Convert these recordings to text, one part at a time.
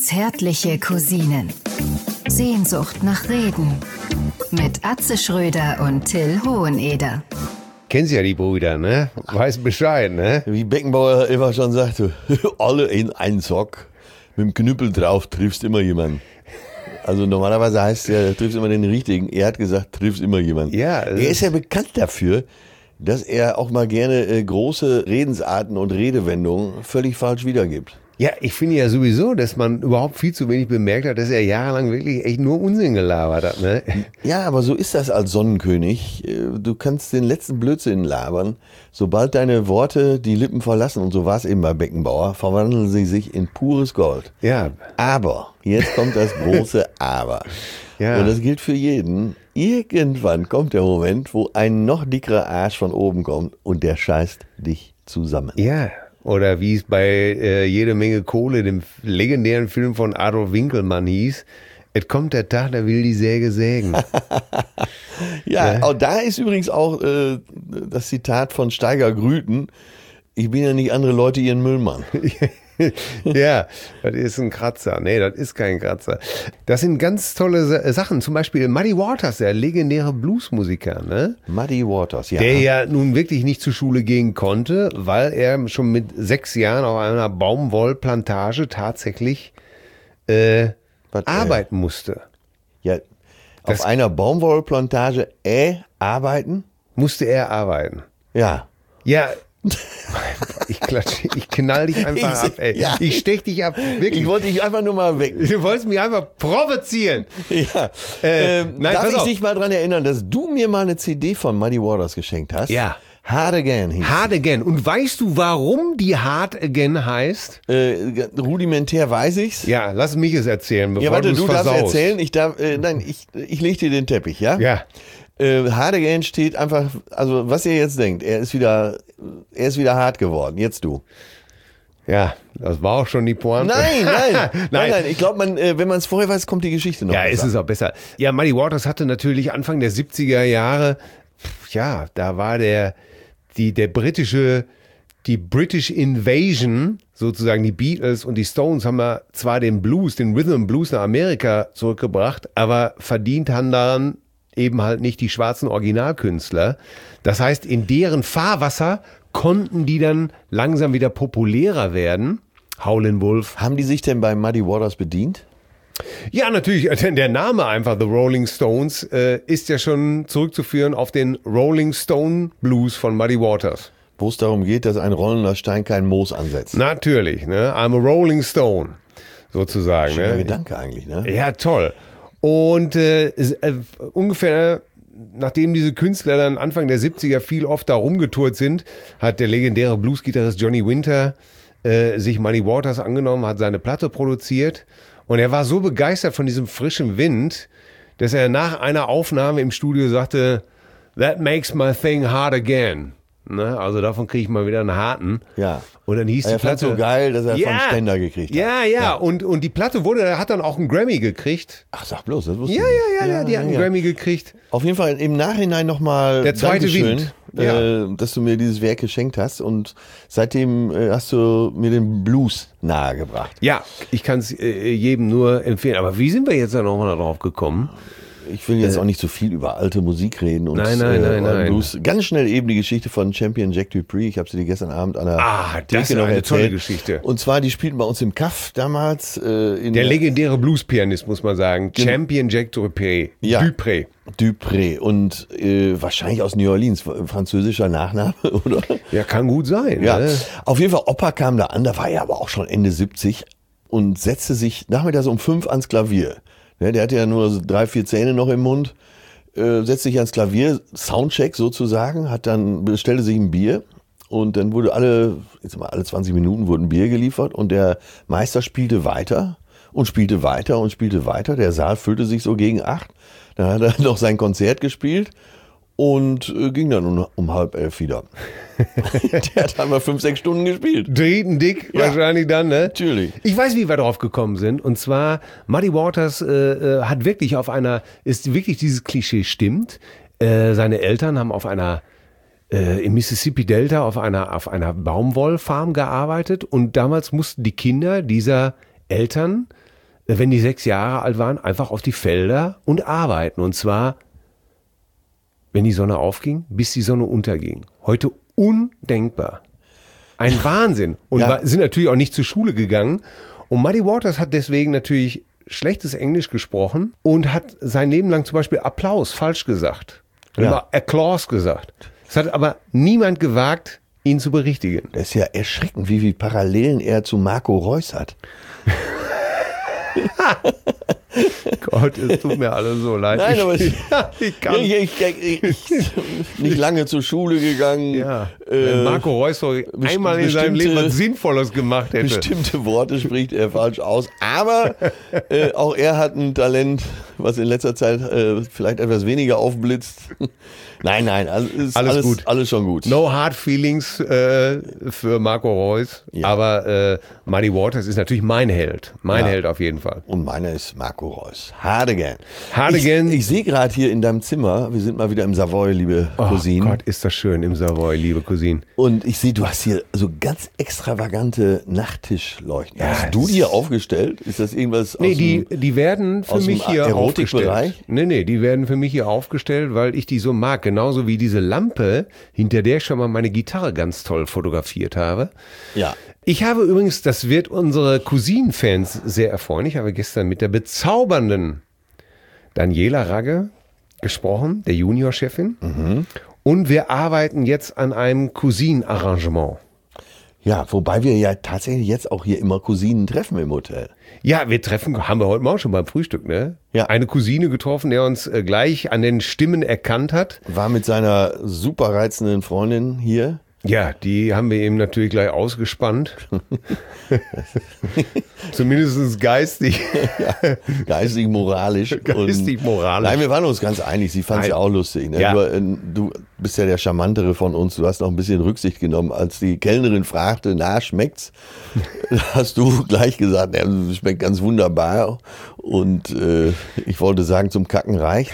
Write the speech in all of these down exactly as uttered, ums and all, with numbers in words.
Zärtliche Cousinen. Sehnsucht nach Reden. Mit Atze Schröder und Till Hoheneder. Kennst ja die Brüder, ne? Weiß Bescheid, ne? Wie Beckenbauer immer schon sagte, alle in einen Sock. Mit dem Knüppel drauf triffst immer jemanden. Also normalerweise heißt es ja, triffst immer den Richtigen. Er hat gesagt, triffst immer jemanden. Ja. Er ist ja bekannt dafür, dass er auch mal gerne äh, große Redensarten und Redewendungen völlig falsch wiedergibt. Ja, ich finde ja sowieso, dass man überhaupt viel zu wenig bemerkt hat, dass er jahrelang wirklich echt nur Unsinn gelabert hat, ne? Ja, aber so ist das als Sonnenkönig. Du kannst den letzten Blödsinn labern. Sobald deine Worte die Lippen verlassen, und so war es eben bei Beckenbauer, verwandeln sie sich in pures Gold. Ja. Aber, jetzt kommt das große Aber. Ja. Und das gilt für jeden. Irgendwann kommt der Moment, wo ein noch dickerer Arsch von oben kommt und der scheißt dich zusammen. Ja. Oder wie es bei äh, Jede Menge Kohle, dem legendären Film von Adolf Winkelmann hieß, es kommt der Tag, da will die Säge sägen. Ja, ja. Auch da ist übrigens auch äh, das Zitat von Steiger Grüten, ich bin ja nicht andere Leute, ihren Müllmann. Ja, das ist ein Kratzer. Nee, das ist kein Kratzer. Das sind ganz tolle Sachen. Zum Beispiel Muddy Waters, der legendäre Bluesmusiker, ne? Muddy Waters, ja. Der ja nun wirklich nicht zur Schule gehen konnte, weil er schon mit sechs Jahren auf einer Baumwollplantage tatsächlich äh, Was, arbeiten äh, musste. Ja, Das- auf einer Baumwollplantage äh, arbeiten? Musste er arbeiten. Ja. Ja, ich klatsche, ich knall dich einfach Ich- ab, ey. ja. Ich stech dich ab. Wirklich. Ich wollte dich einfach nur mal weg. Du wolltest mich einfach provozieren. Ja. Äh, ähm, nein, darf pass ich auf. dich mal dran erinnern, dass du mir mal eine C D von Muddy Waters geschenkt hast? Ja. Hard Again hieß Hard Again. Und weißt du, warum die Hard Again heißt? äh, rudimentär weiß ich's. Ja, lass mich es erzählen, bevor Ja, warte, du's du darfst versaust. erzählen. Ich darf, äh, nein, ich, ich leg dir den Teppich, ja? Ja. Äh, Hard Again steht einfach, also was ihr jetzt denkt, er ist wieder, er ist wieder hart geworden. Jetzt du. Ja, das war auch schon die Pointe. Nein, nein, nein, Nein. nein. Ich glaube, man, äh, wenn man es vorher weiß, kommt die Geschichte noch. Ja, besser. ist es auch besser. Ja, Muddy Waters hatte natürlich Anfang der siebziger Jahre, pf, ja, da war der, die, der britische, die British Invasion, sozusagen die Beatles und die Stones haben ja zwar den Blues, den Rhythm and Blues nach Amerika zurückgebracht, aber verdient haben daran eben halt nicht die schwarzen Originalkünstler. Das heißt, in deren Fahrwasser konnten die dann langsam wieder populärer werden. Howlin' Wolf. Haben die sich denn bei Muddy Waters bedient? Ja, natürlich, denn der Name einfach, The Rolling Stones, äh, ist ja schon zurückzuführen auf den Rolling Stone Blues von Muddy Waters. Wo es darum geht, dass ein rollender Stein kein Moos ansetzt. Natürlich, ne? I'm a Rolling Stone, sozusagen. Schöner Ne? Gedanke eigentlich, ne? Ja, toll. Und äh, es- äh, ungefähr, nachdem diese Künstler dann Anfang der siebziger viel oft da rumgetourt sind, hat der legendäre Bluesgitarrist Johnny Winter äh, sich Muddy Waters angenommen, hat seine Platte produziert und er war so begeistert von diesem frischen Wind, dass er nach einer Aufnahme im Studio sagte, that makes my thing hard again. Ne? Also davon kriege ich mal wieder einen harten. Ja. Und dann hieß Er die fand Platte so geil, dass er ja, von Ständer gekriegt hat. Ja, ja, Und, und die Platte wurde, hat dann auch einen Grammy gekriegt. Ach, sag bloß, das wusste Ja, ich ja, nicht. ja, ja, die hat einen Grammy gekriegt. Auf jeden Fall im Nachhinein nochmal Der zweite Dankeschön, Wind. Ja. äh, dass du mir dieses Werk geschenkt hast und seitdem äh, hast du mir den Blues nahegebracht. Ja, ich kann es äh, jedem nur empfehlen. Aber wie sind wir jetzt da nochmal darauf gekommen? Ich will jetzt auch nicht so viel über alte Musik reden und Nein, nein, äh, nein, nein. Blues. Ganz schnell eben die Geschichte von Champion Jack Dupree. Ich habe sie dir gestern Abend an der Ah, das ist Theke noch eine erzählt. tolle Geschichte. Und zwar, die spielten bei uns im Kaff damals. Äh, in Der legendäre Blues-Pianist, muss man sagen. Gen- Champion Jack Dupré. Ja. Dupré. Dupré und äh, wahrscheinlich aus New Orleans, französischer Nachname, oder? Ja, kann gut sein. Ja, Ne? auf jeden Fall, Opa kam da an, da war er aber auch schon Ende siebzig und setzte sich nachmittags um fünf ans Klavier. Ja, der hatte ja nur so drei, vier Zähne noch im Mund, äh, setzte sich ans Klavier, Soundcheck sozusagen, hat dann, bestellte sich ein Bier und dann wurde alle, jetzt mal alle zwanzig Minuten wurde ein Bier geliefert und der Meister spielte weiter und spielte weiter und spielte weiter. Der Saal füllte sich so gegen acht. Dann hat er noch sein Konzert gespielt und äh, ging dann um, um halb elf wieder. Der hat einmal fünf, sechs Stunden gespielt. Drehten dick Ja. wahrscheinlich dann, ne? Natürlich. Ich weiß, wie wir drauf gekommen sind. Und zwar, Muddy Waters äh, äh, hat wirklich auf einer, ist wirklich dieses Klischee stimmt. Äh, seine Eltern haben auf einer, äh, im Mississippi Delta auf einer, auf einer Baumwollfarm gearbeitet. Und damals mussten die Kinder dieser Eltern wenn die sechs Jahre alt waren, einfach auf die Felder und arbeiten. Und zwar, wenn die Sonne aufging, bis die Sonne unterging. Heute undenkbar. Ein Wahnsinn. Und Ja. war, sind natürlich auch nicht zur Schule gegangen. Und Muddy Waters hat deswegen natürlich schlechtes Englisch gesprochen und hat sein Leben lang zum Beispiel Applaus falsch gesagt. Er Ja. hat immer Applause gesagt. Es hat aber niemand gewagt, ihn zu berichtigen. Das ist ja erschreckend, wie viele Parallelen er zu Marco Reus hat. Gott, es tut mir alles so leid. Nein, ich, aber ich, ja, ich kann. ich, ich, ich, ich nicht lange zur Schule gegangen. Ja, äh, wenn Marco Reus doch einmal in seinem bestimmte- Leben was Sinnvolles gemacht hätte. Bestimmte Worte spricht er falsch aus. Aber äh, auch er hat ein Talent, was in letzter Zeit äh, vielleicht etwas weniger aufblitzt. Nein, nein, also ist Alles alles, gut. alles schon gut. No hard feelings äh, für Marco Reus, Ja. aber äh, Muddy Waters ist natürlich mein Held. Mein Ja. Held auf jeden Fall. Und meiner ist Marco Reus. Hard again. Hard again. Ich, ich sehe gerade hier in deinem Zimmer, wir sind mal wieder im Savoy, liebe Oh Cousine. Gott, ist das schön im Savoy, liebe Cousine. Und ich sehe, du hast hier so ganz extravagante Nachttischleuchten. Ja, hast du es- die hier aufgestellt? Ist das irgendwas Nee, aus die, dem, die werden für aus dem mich hier Erotikbereich? aufgestellt. Nee, nee, die werden für mich hier aufgestellt, weil ich die so mag. Genauso wie diese Lampe, hinter der ich schon mal meine Gitarre ganz toll fotografiert habe. Ja. Ich habe übrigens, das wird unsere Cousin-Fans sehr erfreuen, ich habe gestern mit der bezaubernden Daniela Ragge gesprochen, der Juniorchefin. Und wir arbeiten jetzt an einem Cousin-Arrangement. Ja, wobei wir ja tatsächlich jetzt auch hier immer Cousinen treffen im Hotel. Ja, wir treffen, haben wir heute Morgen schon beim Frühstück, ne? Ja. Eine Cousine getroffen, der uns äh, gleich an den Stimmen erkannt hat. War mit seiner super reizenden Freundin hier. Ja, die haben wir eben natürlich gleich ausgespannt. Zumindest geistig. Geistig, moralisch. Geistig, Und- moralisch. Nein, wir waren uns ganz einig. Sie fand es Nein. ja auch lustig. Ne? Ja. Du, äh, du bist ja der Charmantere von uns. Du hast noch ein bisschen Rücksicht genommen. Als die Kellnerin fragte, na, schmeckt's? Hast du gleich gesagt, ja, schmeckt ganz wunderbar. Und äh, ich wollte sagen, zum Kacken reicht.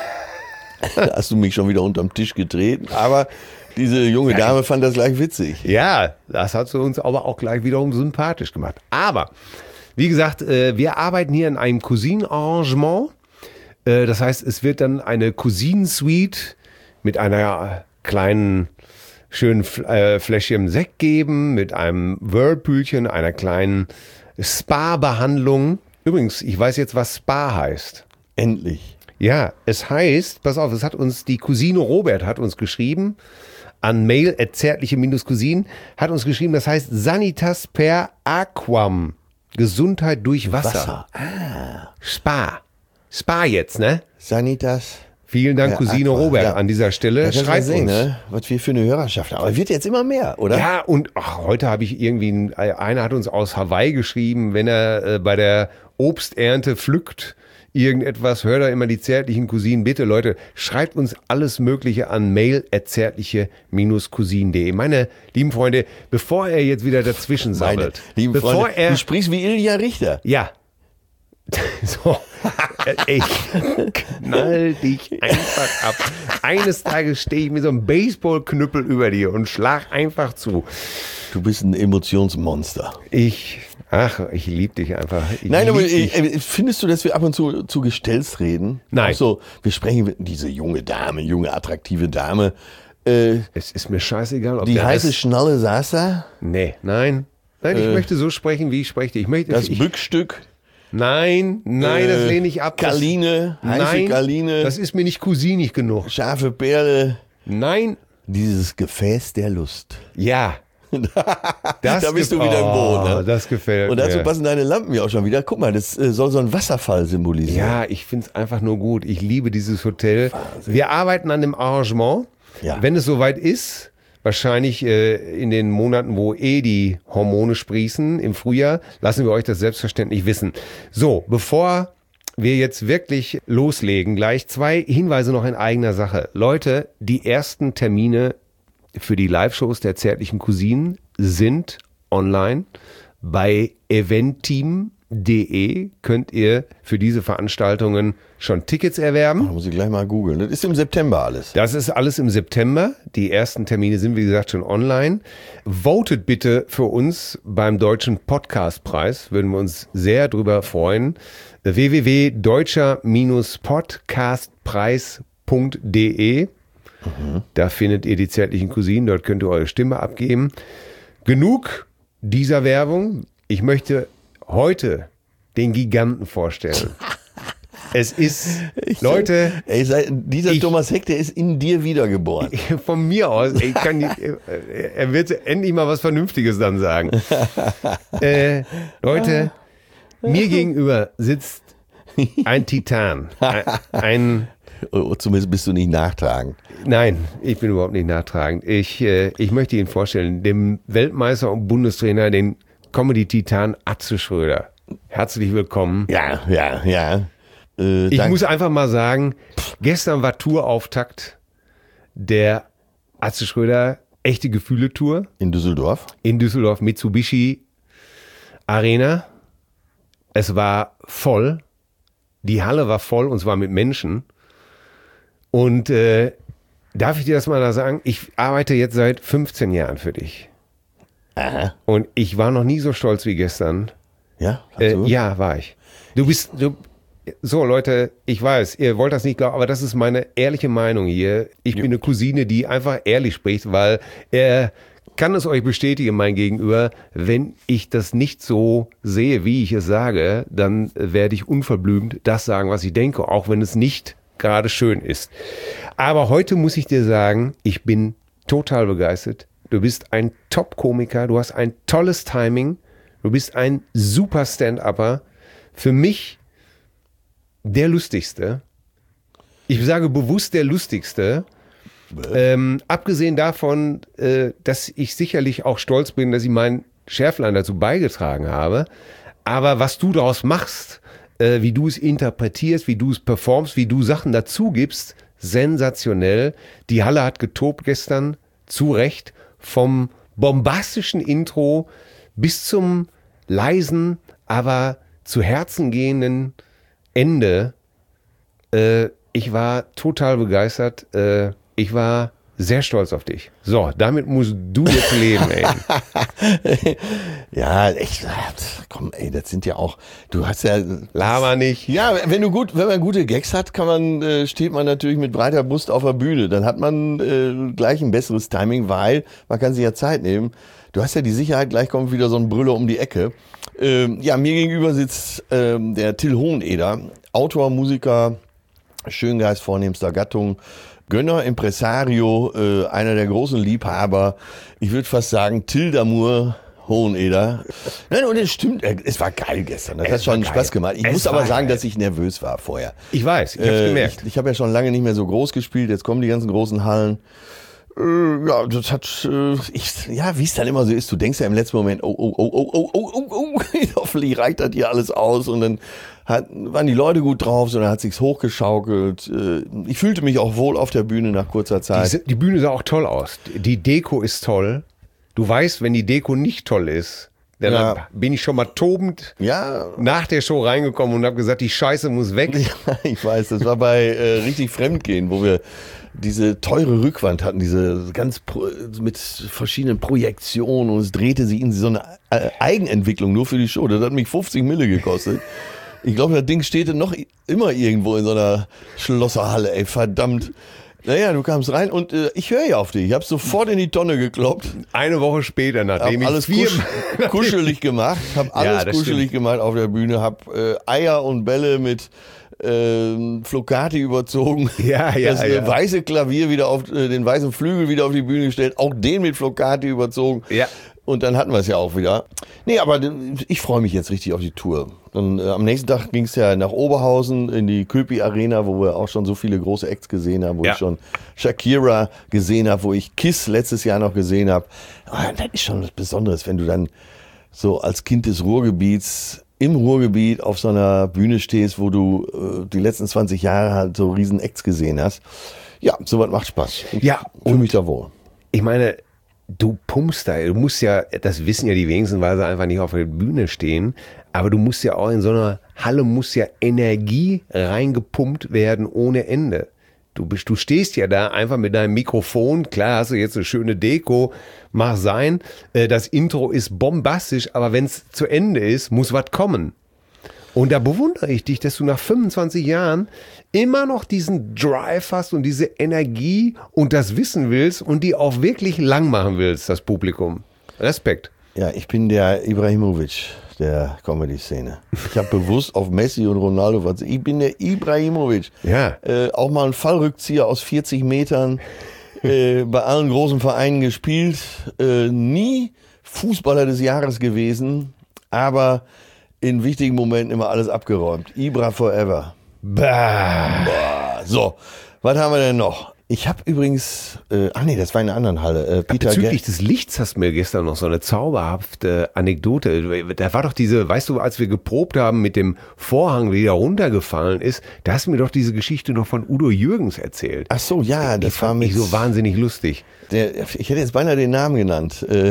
Da hast du mich schon wieder unterm Tisch getreten. Aber diese junge Dame fand das gleich witzig. Ja, das hat sie uns aber auch gleich wiederum sympathisch gemacht. Aber, wie gesagt, äh, wir arbeiten hier an einem Cousin-Arrangement. Äh, Das heißt, es wird dann eine Cousin-Suite mit einer kleinen, schönen F- äh, Fläschchen Sekt geben, mit einem Whirlpoolchen, einer kleinen Spa-Behandlung. Übrigens, ich weiß jetzt, was Spa heißt. Endlich. Ja, es heißt, pass auf, es hat uns die Cousine Robert hat uns geschrieben, an mail at zärtliche-cousin, hat uns geschrieben, das heißt Sanitas per Aquam, Gesundheit durch Wasser. Wasser. Spa. Spa jetzt, ne? Sanitas. Vielen Dank, Per Cousine Aqua, Robert, ja. an dieser Stelle. Ja, kannst du mal Schreibt sehen, uns. ne? Was wir für eine Hörerschaft haben. Aber wird jetzt immer mehr, oder? Ja, und ach, heute habe ich irgendwie, ein- einer hat uns aus Hawaii geschrieben, wenn er äh, bei der Obsternte pflückt, irgendetwas, hört er immer die zärtlichen Cousinen. Bitte, Leute, schreibt uns alles Mögliche an mail at zärtliche-cousin punkt de. Meine lieben Freunde, bevor er jetzt wieder dazwischen Meine sammelt, lieben bevor Freunde, er, du sprichst wie Ilja Richter. ja, so, ich knall dich einfach ab. Eines Tages stehe ich mit so einem Baseballknüppel über dir und schlag einfach zu. Du bist ein Emotionsmonster. Ich, ach, ich liebe dich einfach. Ich Nein, aber lieb dich. äh, findest du, dass wir ab und zu zu Gestells reden? Nein. Auch so, wir sprechen mit diese junge Dame, junge, attraktive Dame. Äh, Es ist mir scheißegal, ob die der heiße Rest- Schnalle saß da, Nee, nein. Nein, ich Äh, möchte so sprechen, wie ich spreche. Ich möchte, das ich, Bückstück, nein, nein, das äh, lehne ich ab. Das- Kaline, heiße Nein, Kaline, das ist mir nicht cousinig genug. scharfe Perle, Nein, dieses Gefäß der Lust. ja. Das Da bist du gef- wieder im Boot, ne? Oh, das gefällt Und dazu mir. passen deine Lampen ja auch schon wieder. Guck mal, das äh, soll so einen Wasserfall symbolisieren. Ja, ich finde es einfach nur gut. Ich liebe dieses Hotel. Wir arbeiten an dem Arrangement. Ja. Wenn es soweit ist, wahrscheinlich äh, in den Monaten, wo eh die Hormone sprießen, im Frühjahr, lassen wir euch das selbstverständlich wissen. So, bevor wir jetzt wirklich loslegen, gleich zwei Hinweise noch in eigener Sache. Leute, die ersten Termine für die Live-Shows der zärtlichen Cousinen sind online bei Eventteam de könnt ihr für diese Veranstaltungen schon Tickets erwerben. Da muss ich gleich mal googeln. Das ist im September alles. Das ist alles im September. Die ersten Termine sind, wie gesagt, schon online. Votet bitte für uns beim Deutschen Podcastpreis. Würden wir uns sehr drüber freuen. w w w punkt deutscher podcastpreis punkt de. Mhm. Da findet ihr die zärtlichen Cousinen. Dort könnt ihr eure Stimme abgeben. Genug dieser Werbung. Ich möchte heute den Giganten vorstellen. Es ist, ich Leute... Ey, sei, dieser ich, Thomas Heck, der ist in dir wiedergeboren. Von mir aus. Ich kann, er wird endlich mal was Vernünftiges dann sagen. äh, Leute, mir gegenüber sitzt ein Titan. Ein... ein oh, zumindest bist du nicht nachtragend. Nein, ich bin überhaupt nicht nachtragend. Ich, äh, ich möchte ihn vorstellen, dem Weltmeister und Bundestrainer, den Comedy-Titan Atze Schröder. Herzlich willkommen. Ja, ja, ja. Äh, ich danke. muss einfach mal sagen, gestern war Tourauftakt der Atze Schröder Echte Gefühle Tour. In Düsseldorf? In Düsseldorf, Mitsubishi Arena. Es war voll. Die Halle war voll und zwar mit Menschen. Und äh, darf ich dir das mal da sagen? Ich arbeite jetzt seit fünfzehn Jahren für dich. Aha. Und ich war noch nie so stolz wie gestern. Ja? Äh, ja, war ich. Du bist, du, so Leute, ich weiß, ihr wollt das nicht glauben, aber das ist meine ehrliche Meinung hier. Ich bin eine Cousine, die einfach ehrlich spricht, weil er kann es euch bestätigen, mein Gegenüber, wenn ich das nicht so sehe, wie ich es sage, dann werde ich unverblümt das sagen, was ich denke, auch wenn es nicht gerade schön ist. Aber heute muss ich dir sagen, ich bin total begeistert. Du bist ein Top-Komiker, du hast ein tolles Timing, du bist ein super Stand-Upper. Für mich der lustigste. Ich sage bewusst der lustigste. Ähm, abgesehen davon, äh, dass ich sicherlich auch stolz bin, dass ich mein Schärflein dazu beigetragen habe. Aber was du daraus machst, äh, wie du es interpretierst, wie du es performst, wie du Sachen dazu gibst, sensationell. Die Halle hat getobt gestern, zu Recht. Vom bombastischen Intro bis zum leisen, aber zu Herzen gehenden Ende. Äh, ich war total begeistert. Äh, ich war sehr stolz auf dich. So, damit musst du jetzt leben, ey. Ja, echt, komm, ey, das sind ja auch, du hast ja... Laber nicht. Ja, wenn du gut, wenn man gute Gags hat, kann man, äh, steht man natürlich mit breiter Brust auf der Bühne. Dann hat man äh, gleich ein besseres Timing, weil man kann sich ja Zeit nehmen. Du hast ja die Sicherheit, gleich kommt wieder so ein Brüller um die Ecke. Ähm, ja, mir gegenüber sitzt ähm, der Till Hoheneder, Autor, Musiker, Schöngeist vornehmster Gattung, Gönner, Impresario, äh, einer der großen Liebhaber. Ich würde fast sagen, Till Damour Hoheneder. Nein, und es stimmt, es war geil gestern. Das Es hat schon war Spaß geil. gemacht. Ich Es muss aber war sagen, geil. dass ich nervös war vorher. Ich weiß, ich hab's Äh, gemerkt. Ich, ich habe ja schon lange nicht mehr so groß gespielt. Jetzt kommen die ganzen großen Hallen. Äh, ja, das hat, äh, ich, ja, wie es dann immer so ist. Du denkst ja im letzten Moment, oh, oh, oh, oh, oh, oh, oh, oh, hoffentlich reicht das hier alles aus. Und dann hat, waren die Leute gut drauf, sondern hat sich's hochgeschaukelt. Äh, ich fühlte mich auch wohl auf der Bühne nach kurzer Zeit. Die, die Bühne sah auch toll aus. Die Deko ist toll. Du weißt, wenn die Deko nicht toll ist, dann Ja. bin ich schon mal tobend Ja, nach der Show reingekommen und habe gesagt, die Scheiße muss weg. ja, ich weiß, das war bei äh, richtig Fremdgehen, wo wir diese teure Rückwand hatten, diese ganz pro, mit verschiedenen Projektionen und es drehte sich in so eine äh, Eigenentwicklung nur für die Show. Das hat mich fünfzig Mille gekostet. Ich glaube, das Ding steht noch immer irgendwo in so einer Schlosserhalle, ey, verdammt. Naja, du kamst rein und äh, ich höre ja auf dich. Ich habe sofort in die Tonne gekloppt, Eine Woche später, habe nachdem ich alles vier, kusch kuschelig gemacht, habe alles Ja, das kuschelig stimmt. gemacht auf der Bühne, habe äh, Eier und Bälle mit äh, Flocati überzogen, Ja, ja, das äh, ja. weiße Klavier wieder auf, äh, den weißen Flügel wieder auf die Bühne gestellt, auch den mit Flocati überzogen. Ja. Und dann hatten wir es ja auch wieder. Nee, aber ich freue mich jetzt richtig auf die Tour. Und äh, am nächsten Tag ging es ja nach Oberhausen in die Köpi Arena, wo wir auch schon so viele große Acts gesehen haben, wo Ja. ich schon Shakira gesehen habe, wo ich Kiss letztes Jahr noch gesehen habe. Ah, das ist schon was Besonderes, wenn du dann so als Kind des Ruhrgebiets im Ruhrgebiet auf so einer Bühne stehst, wo du äh, die letzten zwanzig Jahre halt so riesen Acts gesehen hast. Ja, sowas macht Spaß. Ich Ja, fühle mich da wohl. Ich meine, du pumpst da, du musst ja, das wissen ja die wenigsten, weil sie einfach nicht auf der Bühne stehen, aber du musst ja auch in so einer Halle, muss ja Energie reingepumpt werden ohne Ende. Du bist, du stehst ja da einfach mit deinem Mikrofon, klar hast du jetzt eine schöne Deko, mag sein, das Intro ist bombastisch, aber wenn es zu Ende ist, muss was kommen. Und da bewundere ich dich, dass du nach fünfundzwanzig Jahren immer noch diesen Drive hast und diese Energie und das wissen willst und die auch wirklich lang machen willst, das Publikum. Respekt. Ja, ich bin der Ibrahimovic der Comedy-Szene. Ich habe bewusst auf Messi und Ronaldo verzichtet. Ich bin der Ibrahimovic. Ja. Äh, auch mal ein Fallrückzieher aus vierzig Metern, äh, bei allen großen Vereinen gespielt. Äh, nie Fußballer des Jahres gewesen, aber in wichtigen Momenten immer alles abgeräumt. Ibra forever. Bah. Bah. So, was haben wir denn noch? Ich habe übrigens, äh, ach nee, das war in einer anderen Halle. Äh, Peter Bezüglich Ge- des Lichts hast du mir gestern noch so eine zauberhafte Anekdote. Da war doch diese, weißt du, als wir geprobt haben mit dem Vorhang, der runtergefallen ist, da hast du mir doch diese Geschichte noch von Udo Jürgens erzählt. Ach so, ja, Die das war fand mit ich so wahnsinnig lustig. Der, ich hätte jetzt beinahe den Namen genannt. Äh,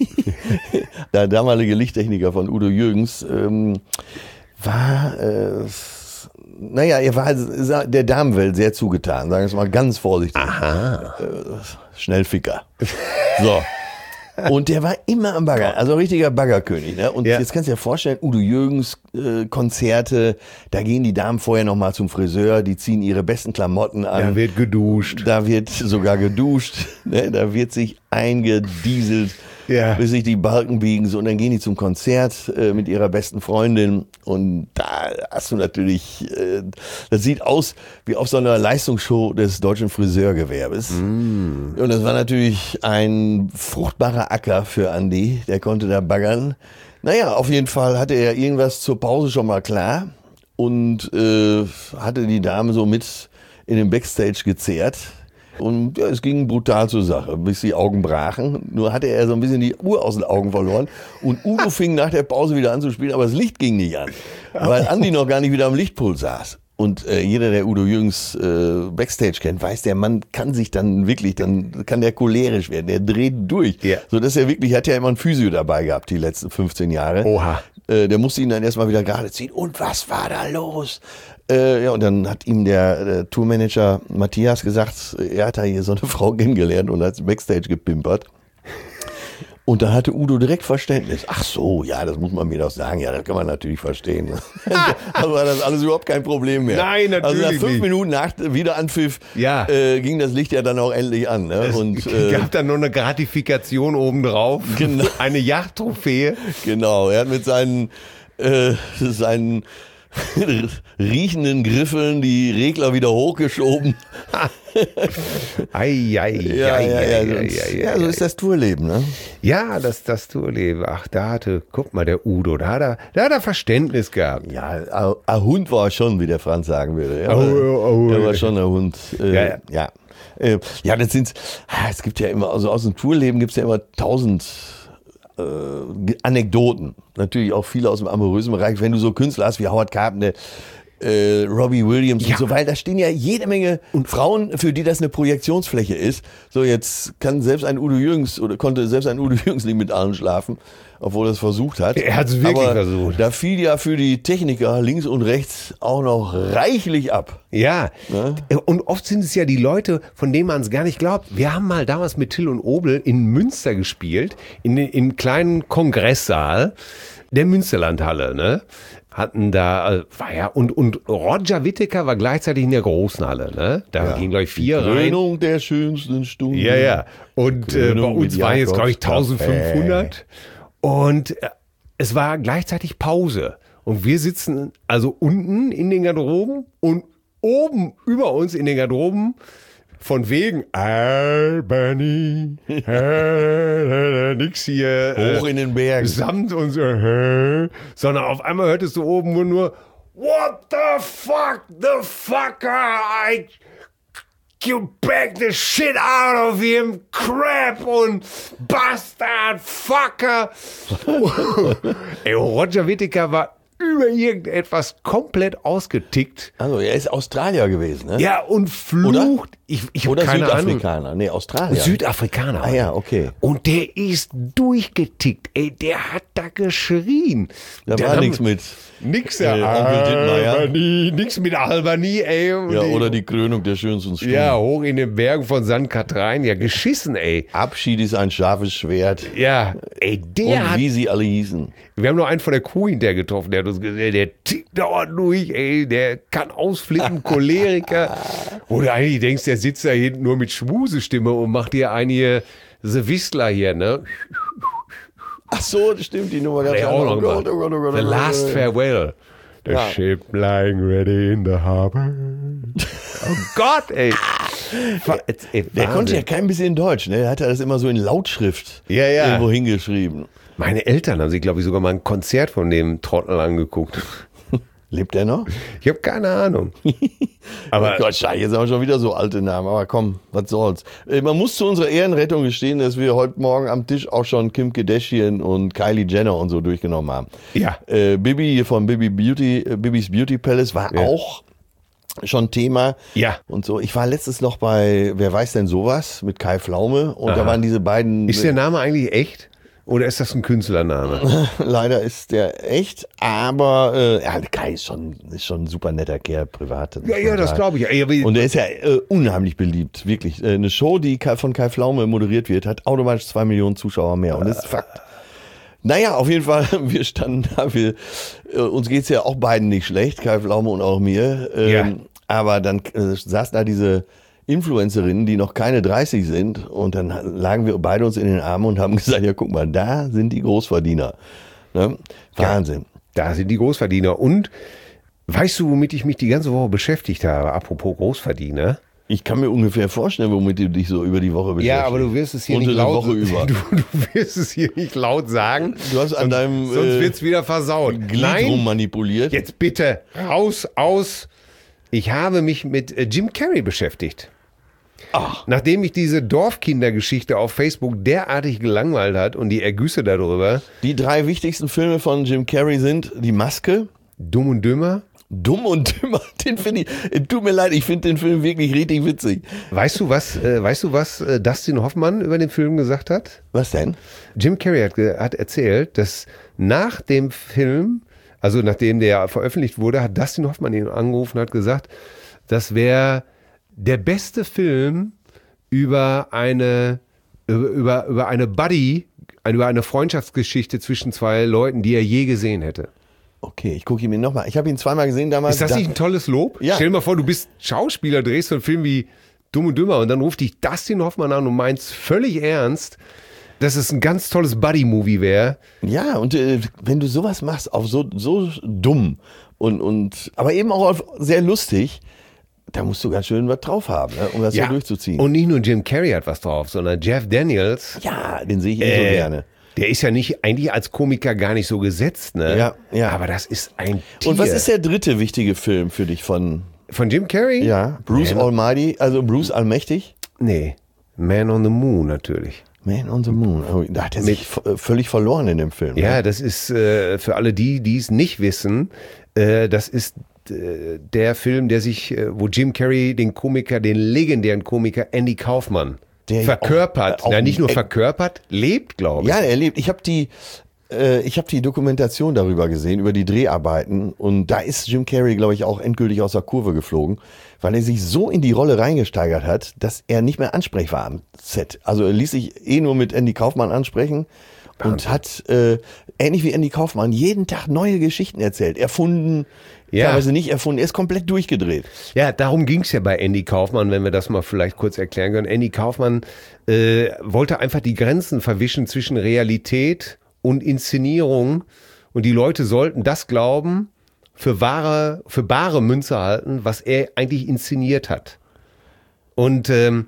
der damalige Lichttechniker von Udo Jürgens ähm, war, äh, naja, er war der Damenwelt sehr zugetan, sagen wir es mal ganz vorsichtig. Aha. Äh, Schnellficker. So. Und der war immer am Bagger, also richtiger Baggerkönig. Ne? Und ja. Jetzt kannst du dir vorstellen, Udo Jürgens äh, Konzerte, da gehen die Damen vorher nochmal zum Friseur, die ziehen ihre besten Klamotten an. Da wird geduscht. Da wird sogar geduscht, ne? Da wird sich eingedieselt, ja. bis sich die Balken biegen. So, und dann gehen die zum Konzert äh, mit ihrer besten Freundin. Und da hast du natürlich, äh, das sieht aus wie auf so einer Leistungsshow des deutschen Friseurgewerbes. Mm. Und das war natürlich ein fruchtbarer Acker für Andi. Der konnte da baggern. Naja, auf jeden Fall hatte er irgendwas zur Pause schon mal klar. Und äh, hatte die Dame so mit in den Backstage gezerrt. Und ja, es ging brutal zur Sache, bis die Augen brachen. Nur hatte er so ein bisschen die Uhr aus den Augen verloren. Und Udo fing nach der Pause wieder an zu spielen, aber das Licht ging nicht an. Weil Andi noch gar nicht wieder am Lichtpult saß. Und äh, jeder, der Udo Jürgens äh, Backstage kennt, weiß, der Mann kann sich dann wirklich, dann kann der cholerisch werden, der dreht durch. Ja. So dass er wirklich, hat ja immer ein Physio dabei gehabt, die letzten fünfzehn Jahre. Oha. Äh, der musste ihn dann erstmal wieder gerade ziehen. Und was war da los? Äh, ja, und dann hat ihm der, der Tourmanager Matthias gesagt, er hat da hier so eine Frau kennengelernt und hat Backstage gepimpert. Und da hatte Udo direkt Verständnis. Ach so, ja, das muss man mir doch sagen. Ja, das kann man natürlich verstehen. Also war das alles überhaupt kein Problem mehr. Nein, natürlich Also nach fünf nicht. Minuten nach Wiederanpfiff Ja. äh, ging das Licht ja dann auch endlich an. Ne? Es Und, äh, gab dann noch eine Gratifikation obendrauf. Genau. Eine Yachttrophäe. Genau, er hat mit seinen, äh, seinen riechenden Griffeln die Regler wieder hochgeschoben. Ei, ei, Ja, ei, ja, ei, ja, ei, sonst- ei, ja, ei, so ei. ist das Tourleben, ne? Ja, das, das Tourleben. Ach, da hatte, guck mal, der Udo, da hat er, da hat er Verständnis gehabt. Ja, ein- ein Hund war er schon, wie der Franz sagen würde. Er war, Au, au, er au. war schon ein Hund. Äh, Ja, ja. ja. Äh, ja, das sind, ah, es gibt ja immer, also aus dem Tourleben gibt es ja immer tausend äh, Ge- Anekdoten. Natürlich auch viele aus dem amorösen Bereich. Wenn du so Künstler hast wie Howard Carpenter, äh, Robbie Williams Ja. und so, weil da stehen ja jede Menge Frauen, für die das eine Projektionsfläche ist. So, jetzt kann selbst ein Udo Jürgens oder konnte selbst ein Udo Jürgens nicht mit allen schlafen, obwohl er es versucht hat. Er hat's wirklich Aber versucht. Da fiel ja für die Techniker links und rechts auch noch reichlich ab. Ja, Ne? und oft sind es ja die Leute, von denen man es gar nicht glaubt. Wir haben mal damals mit Till und Obel in Münster gespielt, in den im kleinen Kongresssaal der Münsterlandhalle, ne? Hatten da, äh, war ja, und, und Roger Whittaker war gleichzeitig in der großen Halle, ne? Da Ja. gingen, glaube ich, vier rein. Krönung der schönsten Stunde. Ja, ja. Und äh, bei Krönung uns mit waren jetzt, glaube ich, Jakobs eintausendfünfhundert. Und äh, es war gleichzeitig Pause. Und wir sitzen also unten in den Garderoben und oben über uns in den Garderoben von wegen Albany, äh, nix hier. äh, Hoch in den Bergen. Samt und so, äh, sondern auf einmal hörtest du oben nur, nur What the fuck, the fucker, I you back the shit out of him, crap und bastard, fucker. Ey, Roger Whittaker war über irgendetwas komplett ausgetickt. Also er ist Australier gewesen, ne? Ja, und flucht. Oder? Ich, ich habe Oder keine Ahnung. Südafrikaner. Nee, Australier. Südafrikaner. Ah ja, okay. Und der ist durchgetickt. Ey, der hat da geschrien. Da Dann war haben- nichts mit. Nix, Äh, Onkel Dittmeier. Albany, nix mit Albany, ey. Und Ja, die- oder die Krönung der schönsten Stunden. Ja, hoch in den Bergen von Sankt Katharin. Ja, geschissen, ey. Abschied ist ein scharfes Schwert. Ja, ey, der Und hat. wie sie alle hießen. Wir haben noch einen von der Crew hinterher getroffen, der hat uns gesagt, der tickt dauernd durch, ey, der kann ausflippen, Choleriker. Oder eigentlich denkst du, der sitzt da hinten nur mit Schmusestimme und macht dir einige The Whistler hier, ne? Ach so, das stimmt, die Nummer. Der auch noch gemacht. oh Gott, oh Gott, oh The Gott. Last Farewell. The Ja. ship lying ready in the harbor. Oh Gott, ey. Jetzt, ey Der konnte ja Wahnsinn. kein bisschen Deutsch, ne? Er hatte das immer so in Lautschrift Ja, ja. irgendwo hingeschrieben. Meine Eltern haben sich, glaube ich, sogar mal ein Konzert von dem Trottel angeguckt. Lebt er noch? Ich habe keine Ahnung. Aber oh Gott, scheiße, jetzt haben wir schon wieder so alte Namen. Aber komm, was soll's. Äh, Man muss zu unserer Ehrenrettung gestehen, dass wir heute Morgen am Tisch auch schon Kim Kardashian und Kylie Jenner und so durchgenommen haben. Ja. Äh, Bibi hier von Bibi Beauty, äh, Bibis Beauty Palace war Ja. auch schon Thema. Ja. Und so. Ich war letztens noch bei Wer weiß denn sowas mit Kai Pflaume und da Aha. waren diese beiden. ist der Name eigentlich echt? Oder ist das ein Künstlername? Leider ist der echt, aber äh, ja, Kai ist schon, ist schon ein super netter Kerl, privat. Ja, ja, das glaube ich. Ey, aber- Und er ist ja äh, unheimlich beliebt, wirklich. Äh, eine Show, die Kai- von Kai Pflaume moderiert wird, hat automatisch zwei Millionen Zuschauer mehr. Und das ist Fakt. Naja, auf jeden Fall, wir standen da, wir, äh, uns geht's ja auch beiden nicht schlecht, Kai Pflaume und auch mir. Ähm, Ja. Aber dann äh, saßen da diese Influencerinnen, die noch keine dreißig sind, und dann lagen wir beide uns in den Armen und haben gesagt, ja guck mal, da sind die Großverdiener. Ne? Wahnsinn. Da sind die Großverdiener. Und weißt du, womit ich mich die ganze Woche beschäftigt habe? Apropos Großverdiener. Ich kann mir ungefähr vorstellen, womit du dich so über die Woche beschäftigst. Ja, aber du wirst es hier Unter nicht der laut Woche über. Du, du wirst es hier nicht laut sagen. Du hast an deinem Sonst äh, wird's wieder versaut. Glied Nein, rummanipuliert. jetzt bitte raus, aus. Ich habe mich mit äh, Jim Carrey beschäftigt. Ach. Nachdem mich diese Dorfkindergeschichte auf Facebook derartig gelangweilt hat und die Ergüsse darüber, Die drei wichtigsten Filme von Jim Carrey sind Die Maske, Dumm und Dümmer. Dumm und Dümmer. Den finde ich, äh, tut mir leid, ich finde den Film wirklich richtig witzig. Weißt du was, äh, weißt du was äh, Dustin Hoffmann über den Film gesagt hat? Was denn? Jim Carrey hat, ge- hat erzählt, dass nach dem Film, also nachdem der veröffentlicht wurde, hat Dustin Hoffmann ihn angerufen und hat gesagt, das wäre der beste Film über eine, über, über, über eine Buddy, über eine Freundschaftsgeschichte zwischen zwei Leuten, die er je gesehen hätte. Okay, ich gucke ihn mir nochmal. Ich habe ihn zweimal gesehen damals. Ist das Da- nicht ein tolles Lob? Ja. Stell dir mal vor, du bist Schauspieler, drehst so einen Film wie Dumm und Dümmer und dann ruft dich Dustin Hoffmann an und meinst völlig ernst, dass es ein ganz tolles Buddy-Movie wäre. Ja, und äh, wenn du sowas machst, auf so, so dumm und, und aber eben auch auf sehr lustig, da musst du ganz schön was drauf haben, ne, um das so durchzuziehen. Und nicht nur Jim Carrey hat was drauf, sondern Jeff Daniels, ja, den sehe ich eh so äh, gerne. der ist ja nicht eigentlich als Komiker gar nicht so gesetzt, ne? Ja, ja. Aber das ist ein Tier. Und was ist der dritte wichtige Film für dich von, Von Jim Carrey? ja, Bruce Man, Almighty, also Bruce Allmächtig? Nee, Man on the Moon natürlich. Man on the Moon. Oh, da hat er sich v- äh, völlig verloren in dem Film. Ja, ne? das ist äh, für alle die, die es nicht wissen, äh, das ist äh, der Film, der sich, äh, wo Jim Carrey den Komiker, den legendären Komiker Andy Kaufman Der ja verkörpert. auch- äh, Na, auch nicht nur ein- verkörpert, lebt, glaube ich. Ja, er lebt. Ich habe die, äh, ich habe die Dokumentation darüber gesehen, über die Dreharbeiten. Und da ist Jim Carrey, glaube ich, auch endgültig aus der Kurve geflogen, weil er sich so in die Rolle reingesteigert hat, dass er nicht mehr ansprechbar am Set. Also er ließ sich eh nur mit Andy Kaufmann ansprechen und hat, äh, ähnlich wie Andy Kaufmann, jeden Tag neue Geschichten erzählt, erfunden, Ja. teilweise nicht erfunden. Er ist komplett durchgedreht. Ja, darum ging es ja bei Andy Kaufmann, wenn wir das mal vielleicht kurz erklären können. Andy Kaufmann äh, wollte einfach die Grenzen verwischen zwischen Realität und Inszenierung. Und die Leute sollten das glauben, für wahre, für bare Münze halten, was er eigentlich inszeniert hat. Und ähm,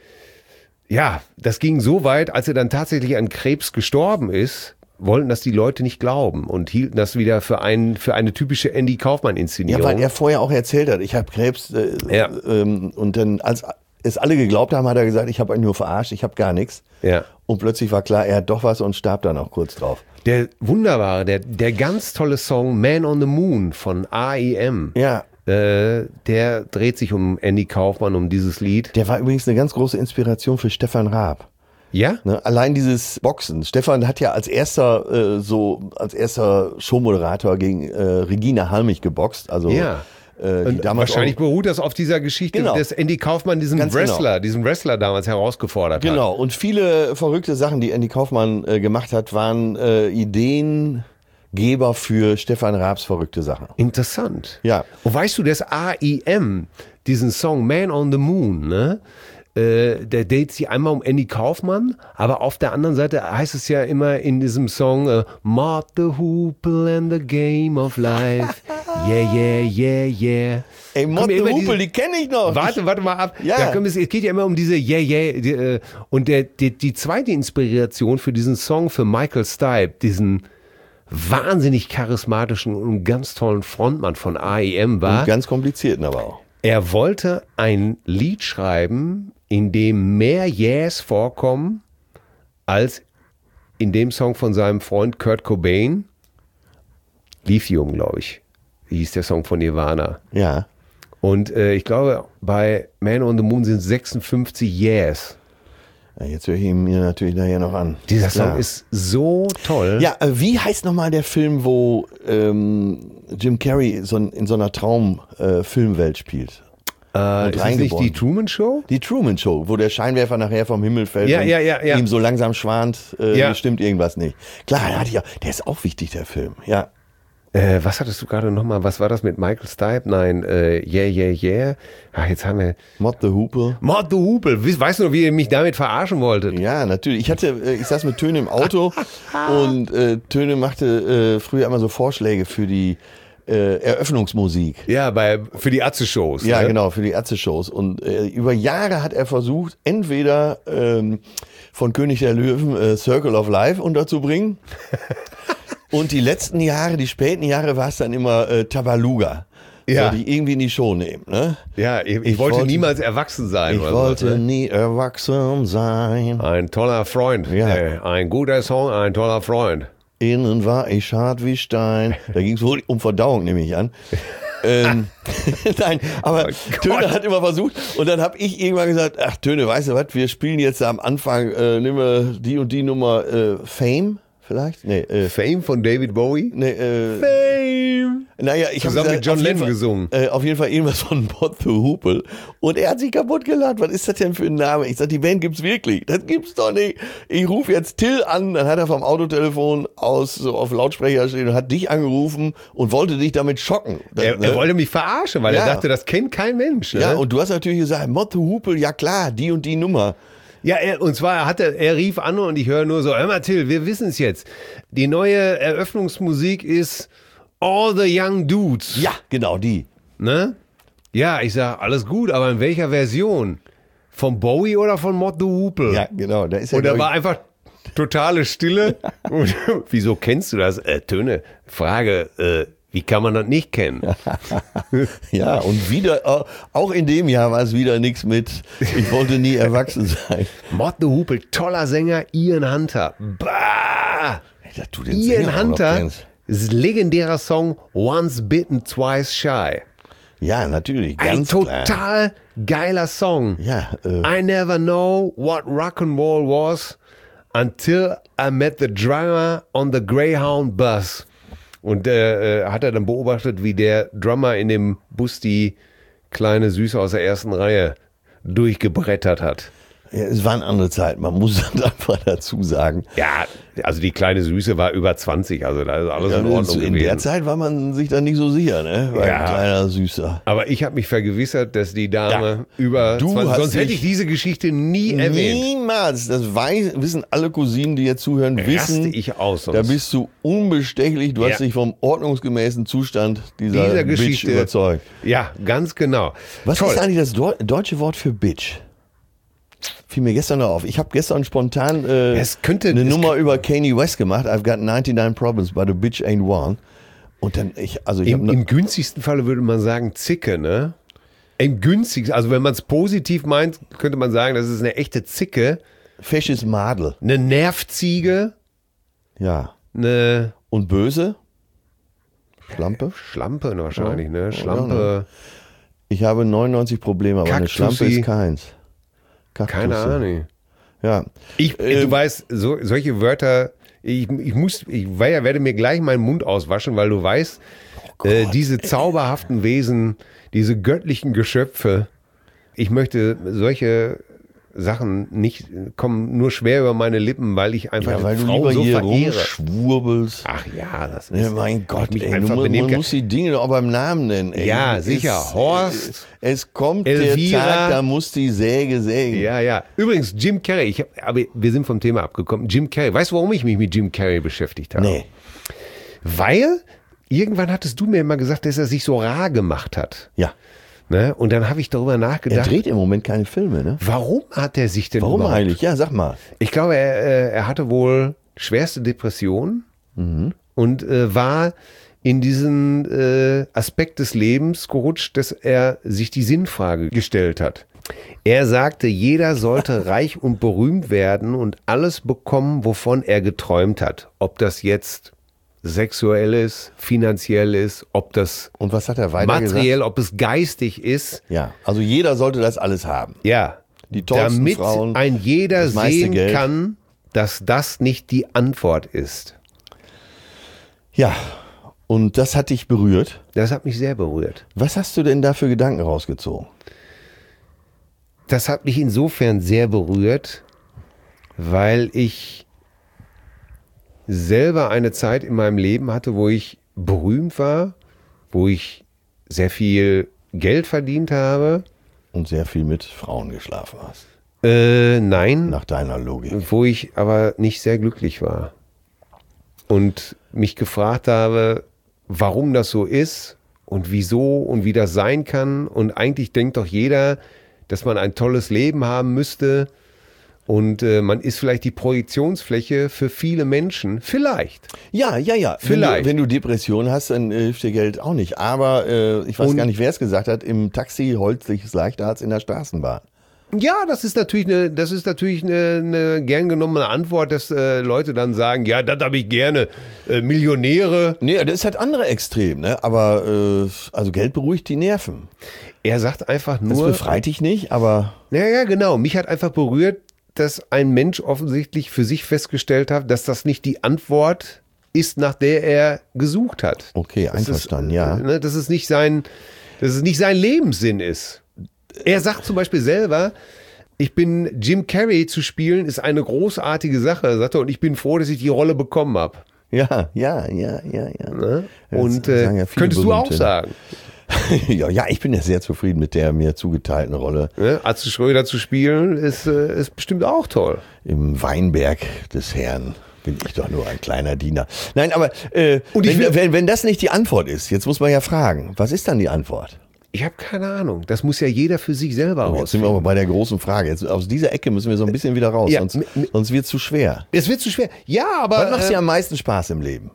ja, das ging so weit, als er dann tatsächlich an Krebs gestorben ist, wollten das die Leute nicht glauben und hielten das wieder für, ein, für eine typische Andy Kaufmann-Inszenierung. Ja, weil er vorher auch erzählt hat, ich habe Krebs. Äh, Ja. ähm, und dann, als es alle geglaubt haben, hat er gesagt, ich habe euch nur verarscht, ich habe gar nichts. Ja. Und plötzlich war klar, er hat doch was und starb dann auch kurz drauf. Der wunderbare, der, der ganz tolle Song Man on the Moon von R E M. Ja. Äh, der dreht sich um Andy Kaufmann, um dieses Lied. Der war übrigens eine ganz große Inspiration für Stefan Raab. Ja? Ne? Allein dieses Boxen. Stefan hat ja als erster äh, so als erster Showmoderator gegen äh, Regina Halmich geboxt. Also Ja. äh, die Und damals wahrscheinlich auch, beruht das auf dieser Geschichte, Genau. dass Andy Kaufmann diesen Ganz Wrestler, genau. diesen Wrestler damals herausgefordert hat. Genau. Und viele verrückte Sachen, die Andy Kaufmann äh, gemacht hat, waren äh, Ideengeber für Stefan Raabs verrückte Sachen. Interessant. Ja. Und weißt du, dass R E M diesen Song Man on the Moon, ne? Äh, der dreht sich einmal um Andy Kaufmann, aber auf der anderen Seite heißt es ja immer in diesem Song äh, Mott the Hoople and the Game of Life. Yeah, yeah, yeah, yeah. Ey, Komm, Motte immer Hupel, diese- die kenne ich noch. Warte, warte mal ab. Ja. Ja, komm, es, es geht ja immer um diese Yeah, yeah. Die, äh, und der, die, die zweite Inspiration für diesen Song für Michael Stipe, diesen wahnsinnig charismatischen und ganz tollen Frontmann von R E M war, Und ganz komplizierten aber auch. er wollte ein Lied schreiben, in dem mehr Yes vorkommen als in dem Song von seinem Freund Kurt Cobain. Lithium, glaube ich, hieß der Song von Nirvana. Ja. Und äh, ich glaube, bei Man on the Moon sind sechsundfünfzig Yes. Ja, jetzt höre ich ihn mir natürlich nachher noch an. Dieser Klar. Song ist so toll. Ja, äh, wie heißt nochmal der Film, wo ähm, Jim Carrey so in, in so einer Traum-Filmwelt spielt? äh, und ist das nicht reingeboren. die Truman Show? Die Truman Show, wo der Scheinwerfer nachher vom Himmel fällt Ja, und ja, ja, ja. ihm so langsam schwant, äh, Ja. stimmt irgendwas nicht. Klar, der, hat ja, der ist auch wichtig, der Film. Ja. Äh, was hattest du gerade nochmal? Was war das mit Michael Stipe? Nein, äh, Yeah, Yeah, Yeah. Ach, jetzt haben wir... Mott the Hoople. Mord the Hupel. We- Weißt du noch, wie ihr mich damit verarschen wolltet? Ja, natürlich. Ich hatte, äh, ich saß mit Töne im Auto und äh, Töne machte äh, früher immer so Vorschläge für die äh, Eröffnungsmusik. Ja, bei, für die Atze-Shows. Ja, ne? genau, für die Ärzte-Shows. Und äh, über Jahre hat er versucht, entweder ähm, von König der Löwen äh, Circle of Life unterzubringen. Und die letzten Jahre, die späten Jahre, war es dann immer äh, Tabaluga. Ja. So, die irgendwie in die Show nehmen. Ne? Ja, ich, ich, Ich wollte, wollte- niemals erwachsen sein. Ich oder wollte sowas, ne? nie erwachsen sein. Ein toller Freund. Ja. Äh, ein guter Song, ein toller Freund. Innen war ich hart wie Stein. Da ging es wohl um Verdauung, nehme ich an. ähm, Nein, aber Oh Töne Gott. hat immer versucht und dann habe ich irgendwann gesagt, ach Töne, weißt du was, wir spielen jetzt am Anfang, äh, nehmen wir die und die Nummer äh, Fame vielleicht? Nee, äh, Fame von David Bowie. nee, äh, Fame. naja, ich habe Zusammen mit John auf jeden Lennon Fall- gesungen. Äh, auf jeden Fall irgendwas von Mott the Hoople. Und er hat sich kaputt gelacht. Was ist das denn für ein Name? Ich sag, die Band gibt's wirklich. Das gibt's doch nicht. Ich rufe jetzt Till an. Dann hat er vom Autotelefon aus so auf Lautsprecher stehen und hat dich angerufen und wollte dich damit schocken. Das, Er, ne? er wollte mich verarschen, weil Ja. er dachte, das kennt kein Mensch. Ne? Ja, und du hast natürlich gesagt, Mott the Hoople, ja klar, die und die Nummer. Ja, er, und zwar hat er, er rief an und ich höre nur so, hör mal Till, wir wissen es jetzt. Die neue Eröffnungsmusik ist All the Young Dudes. Ja, genau, die. Ne? Ja, ich sag, alles gut, aber in welcher Version? Von Bowie oder von Mott the Hoople? Ja, genau. Da ist ja, Und da glaub war einfach totale Stille. Und wieso kennst du das? Äh, Töne, Frage, äh, wie kann man das nicht kennen? ich, ja, und wieder, äh, auch in dem Jahr war es wieder nichts mit, ich wollte nie erwachsen sein. Mott the Hoople, toller Sänger, Ian Hunter. Bah! Dass du den Sänger Ian auch noch Hunter, kennst. ist ein legendärer Song, Once Bitten, Twice Shy. Ja, natürlich, Ein ganz klar. total geiler Song. Ja, äh, I never know what rock'n'roll was until I met the drummer on the Greyhound bus. Und äh, äh, hat er dann beobachtet, wie der Drummer in dem Bus die kleine Süße aus der ersten Reihe durchgebrettert hat. ja, es waren andere Zeiten, man muss das einfach dazu sagen. Ja, also die kleine Süße war über zwanzig, also da ist alles Ja, in Ordnung in gewesen. der Zeit war man sich dann nicht so sicher, ne? War Ja. ein kleiner Süßer. Aber ich habe mich vergewissert, dass die Dame Ja. über Du zwanzig, hast sonst hätte dich ich diese Geschichte nie erwähnt. Niemals, das weiß, wissen alle Cousinen, die jetzt zuhören, Raste wissen, ich aus sonst. da bist du unbestechlich, du Ja. hast dich vom ordnungsgemäßen Zustand dieser, Dieser Bitch Geschichte überzeugt. Ja, ganz genau. Was Toll. ist eigentlich das Deu- deutsche Wort für Bitch? Fiel mir gestern noch auf. Ich habe gestern spontan äh, Es könnte- eine es Nummer über Kanye West gemacht. I've got ninety-nine problems, but a bitch ain't one. Und dann, ich, also ich Im, habe Im günstigsten Falle würde man sagen Zicke, ne? ein günstiges, also wenn man es positiv meint, könnte man sagen, das ist eine echte Zicke. Fesches Madel. Eine Nervziege. Ja. Eine Und böse? Schlampe? Schlampe wahrscheinlich, Ja. ne? Schlampe. Ich habe neunundneunzig Probleme, aber eine Kaktussi. Schlampe ist keins. Kaktusse. Keine Ahnung. Ja. Ich, Ähm, du weißt, so, solche Wörter, ich, ich muss, ich werde mir gleich meinen Mund auswaschen, weil du weißt, Oh äh, diese zauberhaften Wesen, diese göttlichen Geschöpfe, ich möchte solche Sachen nicht, kommen nur schwer über meine Lippen, weil ich einfach Ja, weil du Frauen lieber so hier verehre. rumschwurbelst. Ach ja, das Ja, ist, mein Gott, mich ey, einfach du, benehmen man kann. muss die Dinge doch auch beim Namen nennen. Ey. Ja, Es- sicher. Horst, Es kommt Elvira. der Tag, da muss die Säge sägen. Ja, ja. Übrigens, Jim Carrey, ich hab, aber wir sind vom Thema abgekommen. Jim Carrey, weißt du, warum ich mich mit Jim Carrey beschäftigt habe? Nee. Weil irgendwann hattest du mir immer gesagt, dass er sich so rar gemacht hat. Ja. Ne? Und dann habe ich darüber Er nachgedacht, dreht im Moment keine Filme, ne? warum hat er sich denn Warum überhaupt? eigentlich? Ja, sag mal. Ich glaube, er, äh, er hatte wohl schwerste Depressionen und äh, war in diesen äh, Aspekt des Lebens gerutscht, dass er sich die Sinnfrage gestellt hat. Er sagte, jeder sollte reich und berühmt werden und alles bekommen, wovon er geträumt hat. Ob das jetzt sexuell ist, finanziell ist, ob das Und was hat er weiter materiell, gesagt? ob es geistig ist. Ja, also jeder sollte das alles haben. Ja, Die tollsten damit Frauen, ein jeder das meiste sehen Geld. kann, dass das nicht die Antwort ist. Ja, und das hat dich berührt. Das hat mich sehr berührt. Was hast du denn da für Gedanken rausgezogen? Das hat mich insofern sehr berührt, weil ich selber eine Zeit in meinem Leben hatte, wo ich berühmt war, wo ich sehr viel Geld verdient habe. Und sehr viel mit Frauen geschlafen hast. Äh, nein, Nach deiner Logik. wo ich aber nicht sehr glücklich war. Und mich gefragt habe, warum das so ist und wieso und wie das sein kann. Und eigentlich denkt doch jeder, dass man ein tolles Leben haben müsste. Und äh, man ist vielleicht die Projektionsfläche für viele Menschen. Vielleicht. Ja, ja, ja. Vielleicht. Wenn du, wenn du Depression hast, dann äh, hilft dir Geld auch nicht. Aber äh, ich weiß Und- gar nicht, wer es gesagt hat, im Taxi holst sich es leichter als in der Straßenbahn. Ja, das ist natürlich eine, das ist natürlich eine, eine gern genommene Antwort, dass äh, Leute dann sagen, ja, das habe ich gerne. Äh, Millionäre. Nee, das ist halt andere Extrem, ne? Aber äh, also Geld beruhigt die Nerven. Er sagt einfach Das nur. befreit dich nicht, aber Ja, ja, genau. Mich hat einfach berührt, dass ein Mensch offensichtlich für sich festgestellt hat, dass das nicht die Antwort ist, nach der er gesucht hat. okay, Das einverstanden, ist, ja. Ne, dass es nicht sein, dass es nicht sein Lebenssinn ist. Er sagt zum Beispiel selber, ich bin Jim Carrey zu spielen, ist eine großartige Sache, sagt er, und ich bin froh, dass ich die Rolle bekommen habe. Ja, ja, ja, ja, ja. Ne? Das Und sagen äh, ja viele könntest du auch Berühmte. sagen, ja, ja, ich bin ja sehr zufrieden mit der mir zugeteilten Rolle ne? Atze Schröder zu spielen, ist, äh, ist bestimmt auch toll. im Weinberg des Herrn. Bin ich doch nur ein kleiner Diener. Nein, aber äh, Und ich wenn, will- wenn, wenn das nicht die Antwort ist, jetzt muss man ja fragen, was ist dann die Antwort? Ich habe keine Ahnung. Das muss ja jeder für sich selber Oh, jetzt sind wir rausfinden. aber bei der großen Frage. Jetzt, aus dieser Ecke müssen wir so ein bisschen wieder raus, Ja, sonst, mit- mit- sonst wird es zu schwer. Es wird zu schwer. Ja, aber Was macht äh, dir am meisten Spaß im Leben?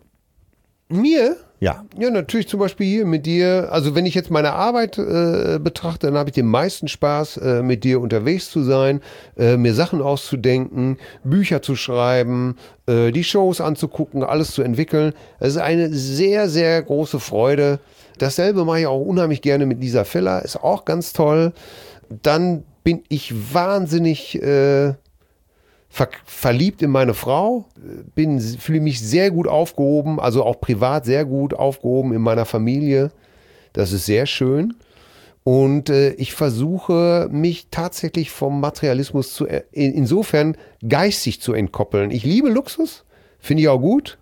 mir? Ja. Ja, natürlich zum Beispiel hier mit dir. Also wenn ich jetzt meine Arbeit äh, betrachte, dann habe ich den meisten Spaß, äh, mit dir unterwegs zu sein, äh, mir Sachen auszudenken, Bücher zu schreiben, äh, die Shows anzugucken, alles zu entwickeln. Das ist eine sehr, sehr große Freude. Dasselbe mache ich auch unheimlich gerne mit Lisa Feller, ist auch ganz toll. Dann bin ich wahnsinnig äh, ver verliebt in meine Frau, bin fühle mich sehr gut aufgehoben, also auch privat sehr gut aufgehoben in meiner Familie. Das ist sehr schön. Und äh, ich versuche mich tatsächlich vom Materialismus zu in, insofern geistig zu entkoppeln. Ich liebe Luxus, finde ich auch gut.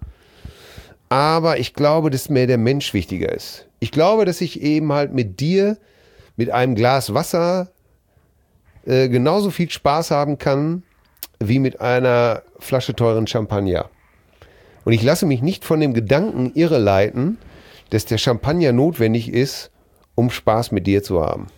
Aber ich glaube, dass mir der Mensch wichtiger ist. Ich glaube, dass ich eben halt mit dir, mit einem Glas Wasser, äh, genauso viel Spaß haben kann, wie mit einer Flasche teuren Champagner. Und ich lasse mich nicht von dem Gedanken irreleiten, dass der Champagner notwendig ist, um Spaß mit dir zu haben.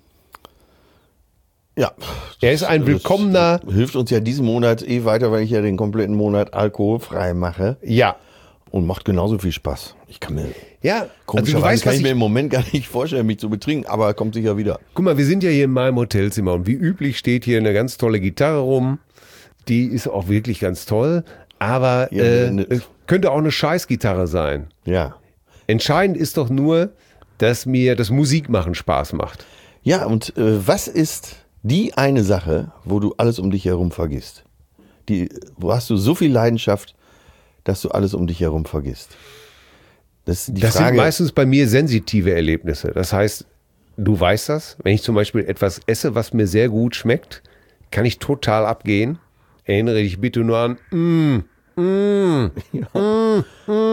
Ja. Er ist ein willkommener, Das hilft uns ja diesen Monat eh weiter, weil ich ja den kompletten Monat alkoholfrei mache. ja, und macht genauso viel Spaß. Ich kann mir, Ja, komischerweise also du weißt, kann was ich ich, mir im Moment gar nicht vorstellen, mich zu betrinken, aber kommt sicher wieder. guck mal, wir sind ja hier in meinem Hotelzimmer und wie üblich steht hier eine ganz tolle Gitarre rum. Die ist auch wirklich ganz toll, aber Ja, äh, ne- es könnte auch eine Scheißgitarre sein. Ja. Entscheidend ist doch nur, dass mir das Musikmachen Spaß macht. Ja, und äh, was ist die eine Sache, wo du alles um dich herum vergisst? Die, wo hast du so viel Leidenschaft, dass du alles um dich herum vergisst? Das, ist die Das Frage, sind meistens bei mir sensitive Erlebnisse. Das heißt, du weißt das, wenn ich zum Beispiel etwas esse, was mir sehr gut schmeckt, kann ich total abgehen. Erinnere dich bitte nur an, mm, mm, mm,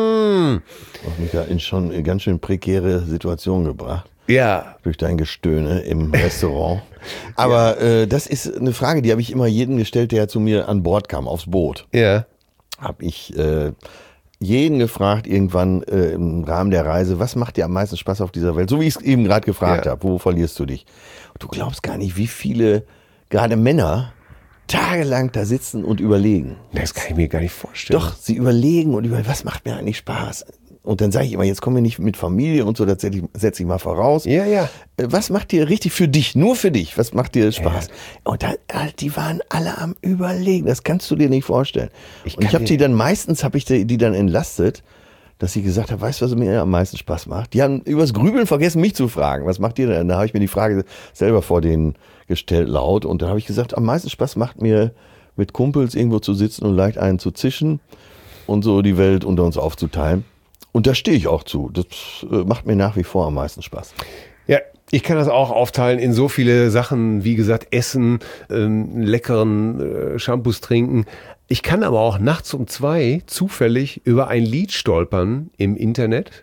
mm. hast mich da in schon eine ganz schön prekäre Situation gebracht. Ja, Durch dein Gestöhne im Restaurant. Aber äh, das ist eine Frage, die habe ich immer jedem gestellt, der zu mir an Bord kam, aufs Boot. ja, Habe ich äh, jeden gefragt, irgendwann äh, im Rahmen der Reise, was macht dir am meisten Spaß auf dieser Welt? So wie ich es eben gerade gefragt Ja. habe, wo verlierst du dich? Und du glaubst gar nicht, wie viele, gerade Männer, tagelang da sitzen und überlegen. das kann ich mir gar nicht vorstellen. Doch, sie überlegen und überlegen, was macht mir eigentlich Spaß? Und dann sage ich immer, jetzt kommen wir nicht mit Familie und so, das setze ich, setz ich mal voraus. Ja, ja. Äh, Was macht dir richtig für dich, nur für dich, was macht dir Spaß? Und da, äh, die waren alle am Überlegen, das kannst du dir nicht vorstellen. Ich und ich kann habe dir- die dann, meistens habe ich die, die dann entlastet, dass sie gesagt haben, weißt du, was mir am meisten Spaß macht? Die haben übers Grübeln vergessen, mich zu fragen, was macht dir denn? Da habe ich mir die Frage selber vor denen gestellt, laut, und dann habe ich gesagt, am meisten Spaß macht mir, mit Kumpels irgendwo zu sitzen und leicht einen zu zischen und so die Welt unter uns aufzuteilen. Und da stehe ich auch zu. Das äh, macht mir nach wie vor am meisten Spaß. Ja, ich kann das auch aufteilen in so viele Sachen, wie gesagt, Essen, ähm, leckeren äh, Shampoos trinken. Ich kann aber auch nachts um zwei zufällig über ein Lied stolpern im Internet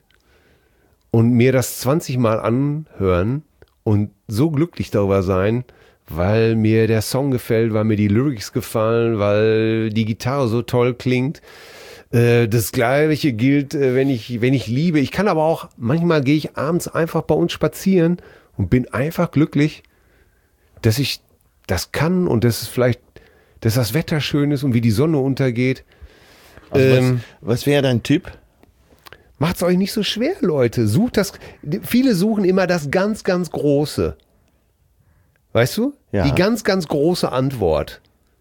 und mir das zwanzig Mal anhören und so glücklich darüber sein, weil mir der Song gefällt, weil mir die Lyrics gefallen, weil die Gitarre so toll klingt. Äh, Das Gleiche gilt, äh, wenn ich, wenn ich liebe. Ich kann aber auch, manchmal gehe ich abends einfach bei uns spazieren und bin einfach glücklich, dass ich das kann und dass es vielleicht, dass das Wetter schön ist und wie die Sonne untergeht. Also Ähm, was was wäre dein Tipp? Macht's euch nicht so schwer, Leute. Sucht das. Viele suchen immer das ganz, ganz Große. Weißt du? Ja. Die ganz, ganz große Antwort.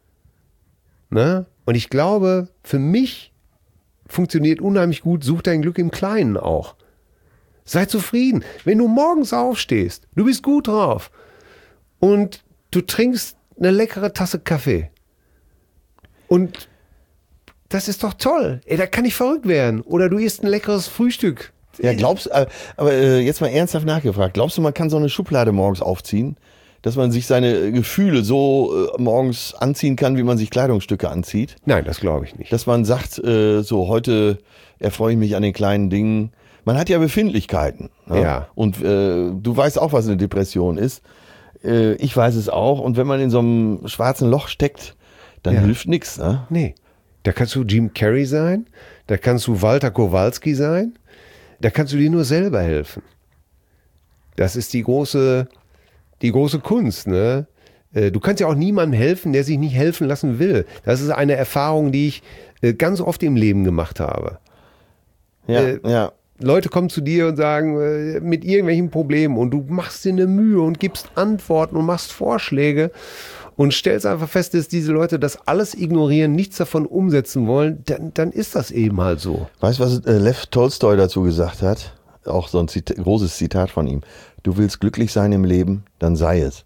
Ne? Und ich glaube, für mich funktioniert unheimlich gut, such dein Glück im Kleinen auch. Sei zufrieden. Wenn du morgens aufstehst, du bist gut drauf und du trinkst eine leckere Tasse Kaffee. Und das ist doch toll. Ey, da kann ich verrückt werden. Oder du isst ein leckeres Frühstück. Ja, glaubst äh, aber äh, jetzt mal ernsthaft nachgefragt. Glaubst du, man kann so eine Schublade morgens aufziehen, dass man sich seine Gefühle so äh, morgens anziehen kann, wie man sich Kleidungsstücke anzieht? Nein, das glaube ich nicht. Dass man sagt, äh, so heute erfreue ich mich an den kleinen Dingen. Man hat ja Befindlichkeiten. Ne? Ja. Und äh, du weißt auch, was eine Depression ist. Äh, ich weiß es auch. Und wenn man in so einem schwarzen Loch steckt, dann Ja. hilft nichts. Ne? Nee. Da kannst du Jim Carrey sein, da kannst du Walter Kowalski sein, da kannst du dir nur selber helfen. Das ist die große, die große Kunst, ne? Äh, Du kannst ja auch niemandem helfen, der sich nicht helfen lassen will. Das ist eine Erfahrung, die ich äh, ganz oft im Leben gemacht habe. Ja, Äh, ja. Leute kommen zu dir und sagen, äh, mit irgendwelchen Problemen und du machst dir eine Mühe und gibst Antworten und machst Vorschläge und stellst einfach fest, dass diese Leute das alles ignorieren, nichts davon umsetzen wollen, dann, dann ist das eben halt so. Weißt du, was äh, Lev Tolstoi dazu gesagt hat? Auch so ein Zita- großes Zitat von ihm. Du willst glücklich sein im Leben, dann sei es.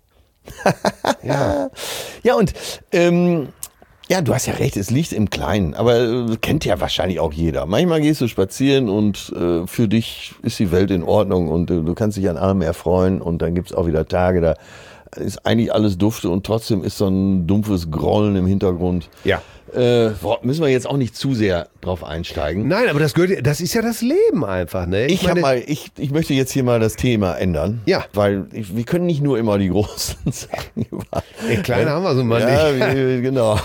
Ja. Ja, und ähm, ja, du hast ja recht, es liegt im Kleinen, aber äh, kennt ja wahrscheinlich auch jeder. Manchmal gehst du spazieren und äh, für dich ist die Welt in Ordnung und äh, du kannst dich an allem erfreuen und dann gibt's auch wieder Tage, da ist eigentlich alles dufte und trotzdem ist so ein dumpfes Grollen im Hintergrund. Ja. Äh, boah, müssen wir jetzt auch nicht zu sehr drauf einsteigen. Nein, aber das gehört, das ist ja das Leben einfach, ne? Ich, hab mal, ich, ich möchte jetzt hier mal das Thema ändern. Ja. Weil ich, wir können nicht nur immer die großen Sachen über. Den Kleinen haben wir so mal ja, nicht. wie- genau.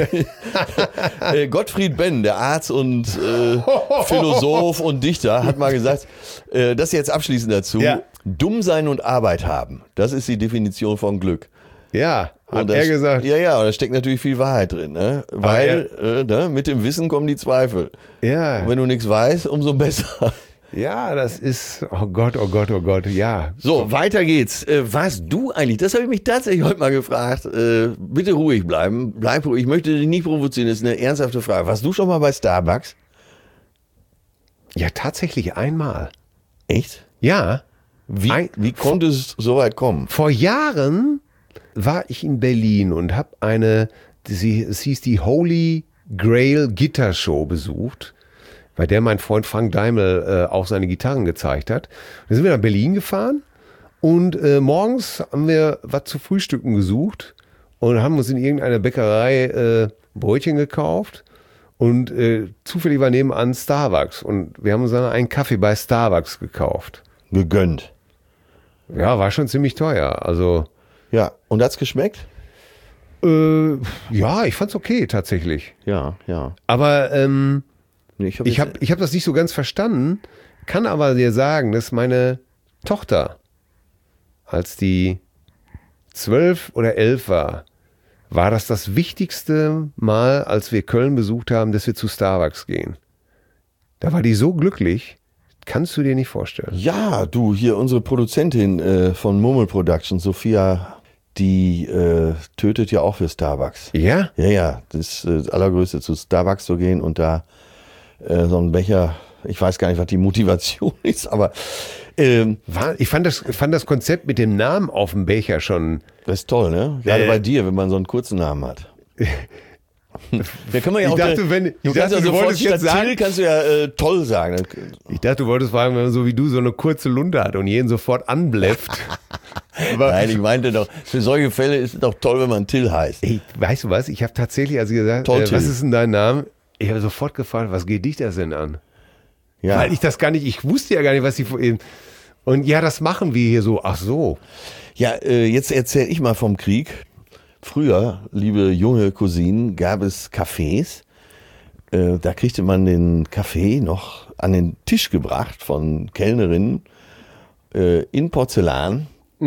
Äh, Gottfried Benn, der Arzt und äh, Philosoph und Dichter, hat mal gesagt, äh, das jetzt abschließend dazu, Ja. dumm sein und Arbeit haben, das ist die Definition von Glück. Ja, hat Und er das- gesagt. Ja, ja, da steckt natürlich viel Wahrheit drin, ne? Weil äh, ne, mit dem Wissen kommen die Zweifel. Ja, Und wenn du nichts weißt, umso besser. ja, das ist, oh Gott, oh Gott, oh Gott, ja. So, weiter geht's. Äh, warst du eigentlich, das habe ich mich tatsächlich heute mal gefragt, äh, bitte ruhig bleiben, bleib ruhig, ich möchte dich nicht provozieren, das ist eine ernsthafte Frage. Warst du schon mal bei Starbucks? Ja, tatsächlich einmal. Echt? Ja, Wie, Ein- wie konnte es so weit kommen? vor Jahren war ich in Berlin und habe eine, sie, es hieß die Holy Grail Guitar Show besucht, bei der mein Freund Frank Daimel äh, auch seine Gitarren gezeigt hat. Dann sind wir nach Berlin gefahren und äh, morgens haben wir was zu frühstücken gesucht und haben uns in irgendeiner Bäckerei äh, Brötchen gekauft und äh, zufällig war nebenan Starbucks und wir haben uns dann einen Kaffee bei Starbucks gekauft. Gegönnt. Ja, war schon ziemlich teuer. Also Ja, und hat's geschmeckt? Äh, ja, ich fand's okay tatsächlich. Ja, ja. Aber ähm, Nee, ich hab ich jetzt- habe ich hab das nicht so ganz verstanden, kann aber dir sagen, dass meine Tochter, als die zwölf oder elf war, war das das wichtigste Mal, als wir Köln besucht haben, dass wir zu Starbucks gehen. Da war die so glücklich, kannst du dir nicht vorstellen. Ja, du, hier unsere Produzentin äh, von Murmel Productions, Sophia, die äh, tötet ja auch für Starbucks. Ja? Ja, ja, das ist äh, das Allergrößte, zu Starbucks zu gehen und da äh, so einen Becher, ich weiß gar nicht, was die Motivation ist, aber ähm, War, ich fand das, fand das Konzept mit dem Namen auf dem Becher schon. das ist toll, ne? Gerade Äh. bei dir, wenn man so einen kurzen Namen hat. Da kann man ja Ich auch dachte, äh, wenn- du ich kannst dachte, ja du sofort wolltest jetzt statt sagen- Till kannst du ja äh, toll sagen. Ich dachte, du wolltest fragen, wenn man so wie du so eine kurze Lunte hat und jeden sofort anbläfft. Aber, Nein, ich meinte doch, für solche Fälle ist es doch toll, wenn man Till heißt. ey, weißt du was? Ich habe tatsächlich, als ich gesagt Toll, äh, was Till. ist denn dein Name? Ich habe sofort gefragt, was geht dich das denn an? Ja. Weil ich das gar nicht, ich wusste ja gar nicht, was sie vor und ja, das machen wir hier so. Ach so. Ja, äh, jetzt erzähle ich mal vom Krieg. Früher, liebe junge Cousinen, gab es Cafés. Äh, da kriegte man den Kaffee noch an den Tisch gebracht von Kellnerinnen äh, in Porzellan.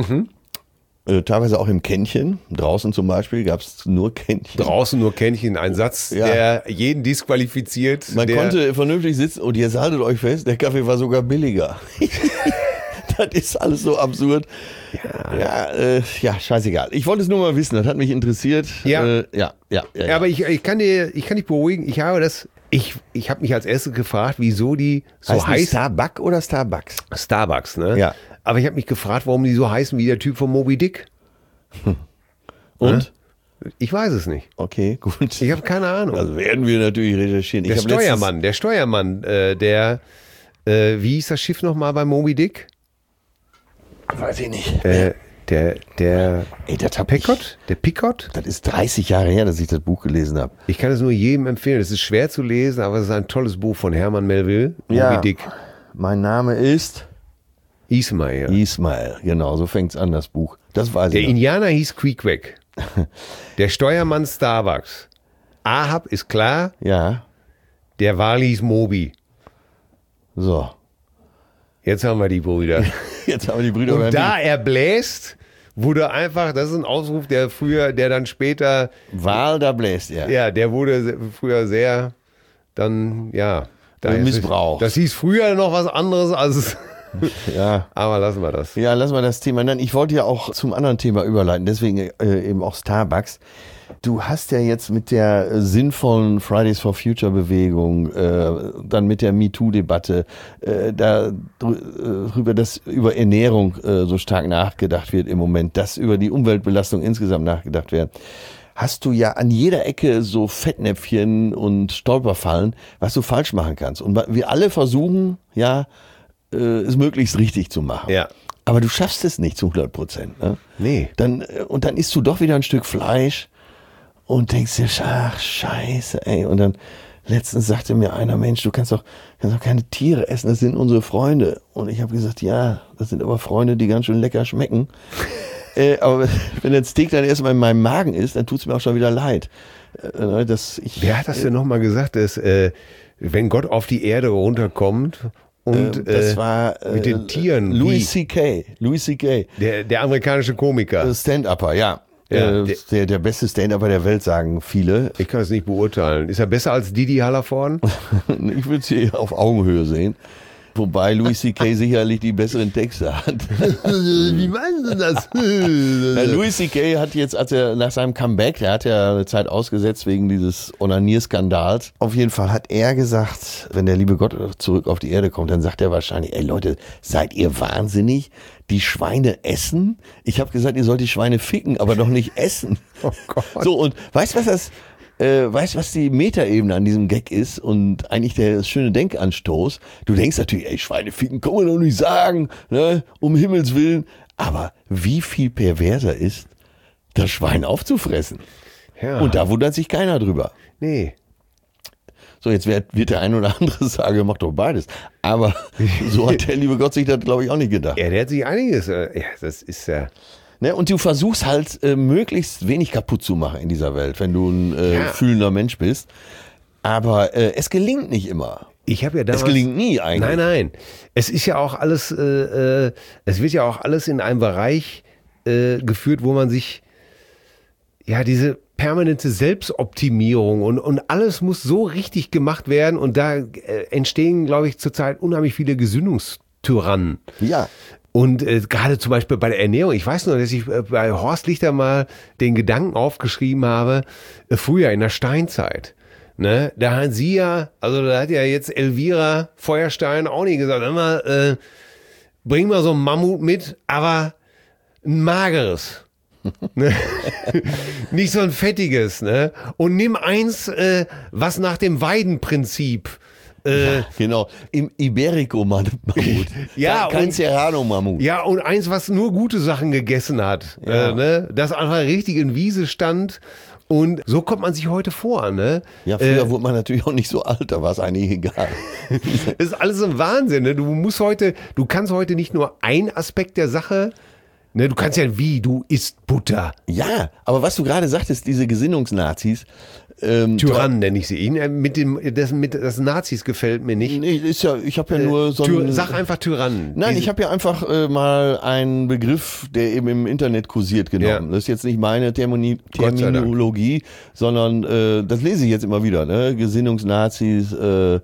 Äh, teilweise auch im Kännchen. Draußen zum Beispiel gab es nur Kännchen. Draußen nur Kännchen, ein Satz, Ja. der jeden disqualifiziert. Man der, konnte vernünftig sitzen und jetzt haltet euch fest, der Kaffee war sogar billiger. Das ist alles so absurd. Ja, ja, äh, ja, scheißegal. Ich wollte es nur mal wissen, das hat mich interessiert. Ja. Äh, ja, ja, ja, Ja, aber ich, ich kann dir, ich kann dich beruhigen. Ich habe das, ich, ich habe mich als erstes gefragt, wieso die so heißt heiß Starbucks oder Starbucks? Starbucks, ne? Ja. Aber ich habe mich gefragt, warum die so heißen wie der Typ von Moby Dick. Und? Ich weiß es nicht. Okay, gut. Ich habe keine Ahnung. Das werden wir natürlich recherchieren. der ich hab letztens- Steuermann, der Steuermann, äh, der, äh, wie hieß das Schiff nochmal bei Moby Dick? Weiß ich nicht. Äh, der, der Ey, das hab Picot? Der Picot? Ich, das ist dreißig Jahre her, dass ich das Buch gelesen habe. Ich kann es nur jedem empfehlen. Es ist schwer zu lesen, aber es ist ein tolles Buch von Herman Melville. Moby Dick. Mein Name ist Ismail. Ismail. Genau, so fängt's an, das Buch. Das weiß Der ich noch. Indianer hieß Queequeg. Der Steuermann Starbucks. Ahab ist klar, Ja, der Wal hieß Moby. so. Jetzt haben wir die Brüder. Jetzt haben wir die Brüder beim Und da er bläst, wurde einfach, das ist ein Ausruf, der früher, der dann später, Wahl, da bläst er. ja, der wurde se- früher sehr, dann, ja. Da Äh, ist- missbraucht. Das hieß früher noch was anderes, als es, Ja. aber lassen wir das. Ja, lassen wir das Thema. Nein, ich wollte ja auch zum anderen Thema überleiten, deswegen äh, eben auch Starbucks. Du hast ja jetzt mit der äh, sinnvollen Fridays for Future Bewegung, äh, dann mit der MeToo-Debatte, äh, da drü- äh, drüber, dass über Ernährung äh, so stark nachgedacht wird im Moment, dass über die Umweltbelastung insgesamt nachgedacht wird. Hast du ja an jeder Ecke so Fettnäpfchen und Stolperfallen, was du falsch machen kannst. Und wir alle versuchen, ja, äh, es möglichst richtig zu machen. Ja. Aber du schaffst es nicht zu hundert Prozent. Ne? Nee. Dann, äh, und dann isst du doch wieder ein Stück Fleisch und denkst dir, ach, scheiße, ey. Und dann letztens sagte mir einer, Mensch, du kannst doch, kannst doch keine Tiere essen, das sind unsere Freunde. Und ich habe gesagt, ja, das sind aber Freunde, die ganz schön lecker schmecken. äh, aber wenn das Steak dann erstmal in meinem Magen ist, dann tut es mir auch schon wieder leid. Äh, dass ich, Wer hat das denn nochmal gesagt, dass, äh, wenn Gott auf die Erde runterkommt und äh, das äh, war äh, mit den Tieren, Louis wie C K. Louis C K. der, der amerikanische Komiker. Stand-Upper, ja. Ja, äh, der, der beste Stand-Upper der Welt, sagen viele. Ich kann es nicht beurteilen. Ist er besser als Didi Hallervorden? Ich würde sie auf Augenhöhe sehen. Wobei Louis C K sicherlich die besseren Texte hat. Wie meinst du das? Na, Louis C K hat jetzt, als er nach seinem Comeback, der hat ja eine Zeit ausgesetzt wegen dieses Onanierskandals. Auf jeden Fall hat er gesagt, wenn der liebe Gott zurück auf die Erde kommt, dann sagt er wahrscheinlich, ey Leute, seid ihr wahnsinnig? Die Schweine essen? Ich habe gesagt, ihr sollt die Schweine ficken, aber doch nicht essen. Oh Gott. So, und weißt du, was das... Äh, weißt du, was die Metaebene an diesem Gag ist und eigentlich der schöne Denkanstoß? Du denkst natürlich, ey, Schweine ficken kann man doch nicht sagen, ne? Um Himmels Willen. Aber wie viel perverser ist, das Schwein aufzufressen? Ja. Und da wundert sich keiner drüber. Nee. So, jetzt wird, wird der ein oder andere sagen, mach doch beides. Aber so hat der liebe Gott sich das, glaube ich, auch nicht gedacht. Ja, der hat sich einiges. Äh, ja, das ist ja. Ne, und du versuchst halt äh, möglichst wenig kaputt zu machen in dieser Welt, wenn du ein äh, Ja. fühlender Mensch bist. Aber äh, es gelingt nicht immer. Ich habe ja damals. Es gelingt nie eigentlich. Nein, nein. Es ist ja auch alles. Äh, äh, es wird ja auch alles in einem Bereich äh, geführt, wo man sich ja diese permanente Selbstoptimierung und und alles muss so richtig gemacht werden und da äh, entstehen, glaube ich, zurzeit unheimlich viele Gesundungstyrannen. Ja. Und äh, gerade zum Beispiel bei der Ernährung, ich weiß nur, dass ich äh, bei Horst Lichter mal den Gedanken aufgeschrieben habe, äh, früher in der Steinzeit. Ne, da hat sie ja, also da hat ja jetzt Elvira Feuerstein auch nicht gesagt, immer, äh, bring mal so ein Mammut mit, aber ein mageres. Ne? Nicht so ein fettiges, ne? Und nimm eins, äh, was nach dem Weidenprinzip Äh, ja, genau, im Iberico-Mammut. Ja, kein und- Serrano-Mammut. Ja, und eins, was nur gute Sachen gegessen hat. Ja. Äh, ne? Das einfach richtig in Wiese stand. Und so kommt man sich heute vor. Ne? Ja, früher Äh, wurde man natürlich auch nicht so alt, da war es eigentlich egal. Das ist alles ein Wahnsinn. Ne? Du musst heute, du kannst heute nicht nur ein Aspekt der Sache, ne? Du kannst ja wie, du isst Butter. Ja, aber was du gerade sagtest, diese Gesinnungsnazis. Ähm, Tyrannen nenne ich sie. Ihn, äh, Mit dem, das, mit, das Nazis gefällt mir nicht. Nee, ist ja, ich habe ja nur so Ty ein, Sag einfach Tyrannen. Nein, Diese- ich habe ja einfach äh, mal einen Begriff, der eben im Internet kursiert, genommen. Ja. Das ist jetzt nicht meine Termini Gott sei Dank. Terminologie, sondern äh, das lese ich jetzt immer wieder. Ne? Gesinnungsnazis, äh, äh,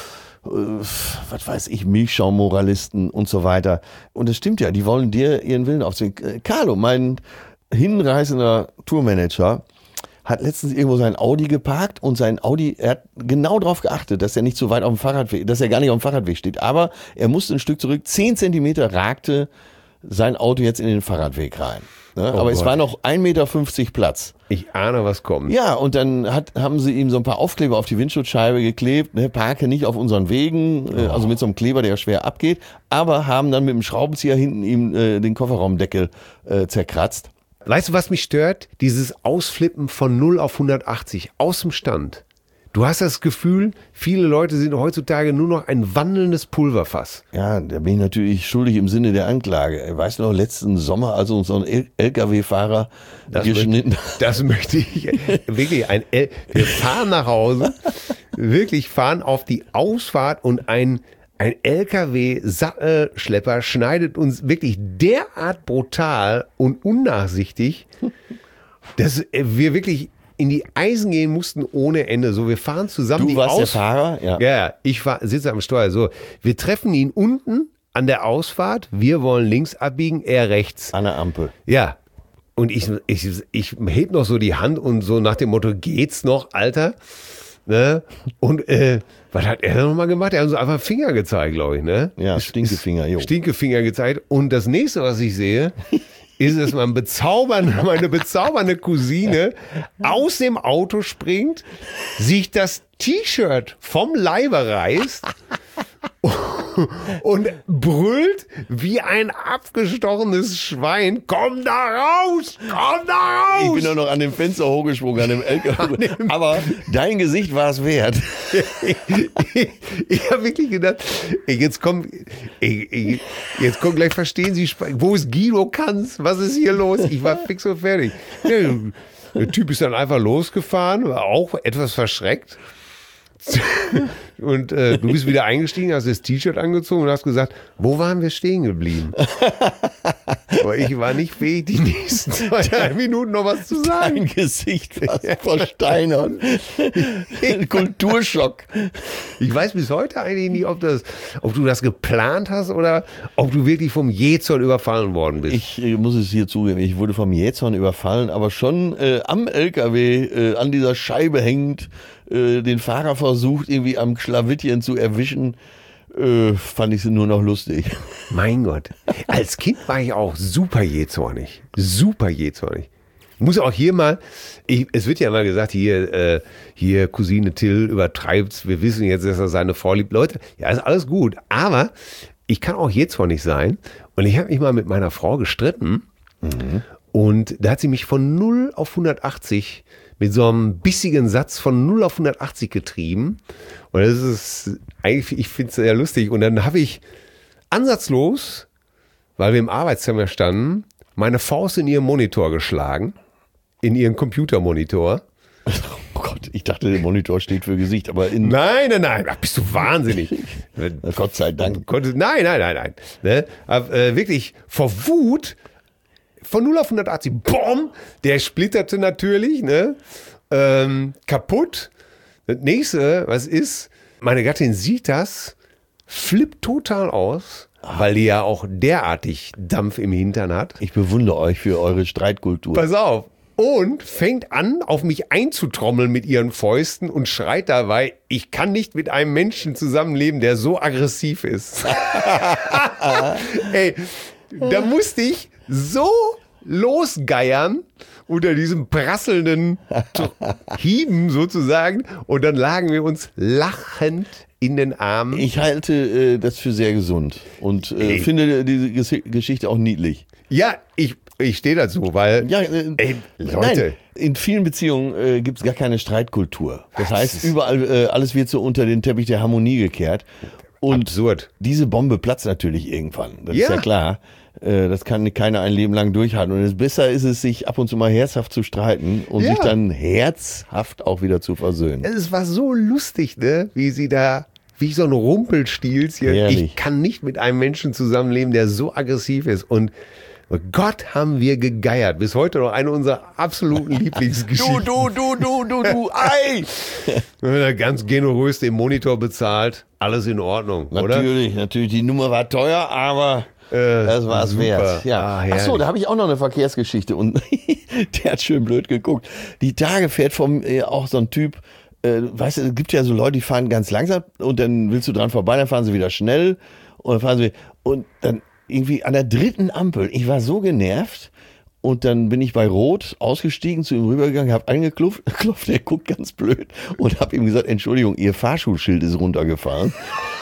was weiß ich, Milchschaumoralisten und so weiter. Und das stimmt ja, die wollen dir ihren Willen aufzwingen. Äh, Carlo, mein hinreißender Tourmanager, hat letztens irgendwo sein Audi geparkt und sein Audi, er hat genau darauf geachtet, dass er nicht so weit auf dem Fahrradweg, dass er gar nicht auf dem Fahrradweg steht. Aber er musste ein Stück zurück, zehn Zentimeter ragte sein Auto jetzt in den Fahrradweg rein. Ne? Oh Aber es Gott. war noch ein Meter fünfzig Platz. Ich ahne, was kommt. Ja, und dann hat, haben sie ihm so ein paar Aufkleber auf die Windschutzscheibe geklebt, ne? Parke nicht auf unseren Wegen, äh, also mit so einem Kleber, der schwer abgeht, aber haben dann mit dem Schraubenzieher hinten ihm äh, den Kofferraumdeckel äh, zerkratzt. Weißt du, was mich stört? Dieses Ausflippen von null auf hundertachtzig aus dem Stand. Du hast das Gefühl, viele Leute sind heutzutage nur noch ein wandelndes Pulverfass. Ja, da bin ich natürlich schuldig im Sinne der Anklage. Weißt du noch, letzten Sommer, als uns so ein L K W-Fahrer Das geschnitten möchte, das möchte ich wirklich. Ein L Wir fahren nach Hause, wirklich fahren auf die Ausfahrt und ein, ein L K W-Sattelschlepper schneidet uns wirklich derart brutal und unnachsichtig, dass wir wirklich in die Eisen gehen mussten ohne Ende. So, wir fahren zusammen. Du die warst der Aus- Fahrer? Ja. Ja, ich fahr, sitze am Steuer. So, wir treffen ihn unten an der Ausfahrt. Wir wollen links abbiegen, er rechts. An der Ampel. Ja. Und ich, ich, ich heb noch so die Hand und so nach dem Motto, geht's noch, Alter? Ne? Und äh, was hat er nochmal gemacht? Er hat uns einfach Finger gezeigt, glaube ich, ne? Ja, Stinkefinger, jo. Stinkefinger gezeigt. Und das nächste, was ich sehe, ist, dass mein bezaubernde, meine bezaubernde Cousine aus dem Auto springt, sich das T-Shirt vom Leibe reißt und brüllt wie ein abgestochenes Schwein, komm da raus, komm da raus! Ich bin doch noch an dem Fenster hochgesprungen, an dem L K W. Aber dein Gesicht war es wert. ich ich habe wirklich gedacht, ey, jetzt kommt, ey, ey, jetzt kommt gleich, verstehen Sie, Sp- wo ist Guido Kanz? Was ist hier los? Ich war fix und fertig. Ja, der Typ ist dann einfach losgefahren, war auch etwas verschreckt. Und äh, du bist wieder eingestiegen, hast das T-Shirt angezogen und hast gesagt, wo waren wir stehen geblieben? Aber ich war nicht fähig, die nächsten zwei, drei Minuten noch was zu sagen. Dein Gesicht fast versteinern. Kulturschock. Ich weiß bis heute eigentlich nicht, ob, das, ob du das geplant hast oder ob du wirklich vom Jähzorn überfallen worden bist. Ich äh, muss es hier zugeben, ich wurde vom Jähzorn überfallen, aber schon äh, am L K W, äh, an dieser Scheibe hängend, äh, den Fahrer versucht, irgendwie am Schlawittchen zu erwischen. Äh, fand ich sie nur noch lustig. Mein Gott. Als Kind war ich auch super jähzornig. Super jähzornig. Muss auch hier mal, ich, es wird ja mal gesagt, hier, äh, hier Cousine Till übertreibt's. Wir wissen jetzt, dass er seine Frau liebt. Leute, ja, ist alles gut. Aber ich kann auch jähzornig sein. Und ich habe mich mal mit meiner Frau gestritten. Mhm. Und da hat sie mich von null auf hundertachtzig mit so einem bissigen Satz von null auf hundertachtzig getrieben. Und das ist eigentlich, ich finde es sehr lustig. Und dann habe ich ansatzlos, weil wir im Arbeitszimmer standen, meine Faust in ihren Monitor geschlagen, in ihren Computermonitor. Oh Gott, ich dachte, der Monitor steht für Gesicht, aber in... Nein, nein, nein, ach, bist du wahnsinnig. Gott sei Dank. Nein, nein, nein, nein. Ne? Aber, äh, wirklich vor Wut von null auf hundertachtzig, BOM, der splitterte natürlich, ne? Ähm, kaputt. Das nächste, was ist, meine Gattin sieht das, flippt total aus, weil die ja auch derartig Dampf im Hintern hat. Ich bewundere euch für eure Streitkultur. Pass auf. Und fängt an, auf mich einzutrommeln mit ihren Fäusten und schreit dabei, ich kann nicht mit einem Menschen zusammenleben, der so aggressiv ist. Ey, da musste ich so losgeiern unter diesem prasselnden Hieben sozusagen und dann lagen wir uns lachend in den Armen. Ich halte äh, das für sehr gesund und äh, finde diese Ges- Geschichte auch niedlich. Ja, ich, ich stehe dazu, weil Ja, äh, ey, Leute, nein, in vielen Beziehungen äh, gibt es gar keine Streitkultur. Das Das heißt, ist- überall äh, alles wird so unter den Teppich der Harmonie gekehrt. Und absurd. diese Bombe platzt natürlich irgendwann. Das Ja. ist ja klar. Äh, Das kann keiner ein Leben lang durchhalten. Und es besser ist es, sich ab und zu mal herzhaft zu streiten und Ja. sich dann herzhaft auch wieder zu versöhnen. Es war so lustig, ne, wie sie da, wie so ein Rumpelstilz hier. Herrlich. Ich kann nicht mit einem Menschen zusammenleben, der so aggressiv ist. Und Gott, haben wir gegeiert. Bis heute noch eine unserer absoluten Lieblingsgeschichten. Du, du, du, du, du, du, ei! Ganz generös den Monitor bezahlt. Alles in Ordnung, oder? Natürlich, natürlich. Die Nummer war teuer, aber Äh, das war es super. wert. Ja. Ah, Ach so, herrlich. da habe ich auch noch eine Verkehrsgeschichte und der hat schön blöd geguckt. Die Tage fährt vom äh, auch so ein Typ, äh, weißt du, es gibt ja so Leute, die fahren ganz langsam und dann willst du dran vorbei, dann fahren sie wieder schnell und dann fahren sie und dann irgendwie an der dritten Ampel. Ich war so genervt. Und dann bin ich bei Rot ausgestiegen, zu ihm rübergegangen, habe angeklopft, klopft, der guckt ganz blöd und habe ihm gesagt, Entschuldigung, Ihr Fahrschulschild ist runtergefallen.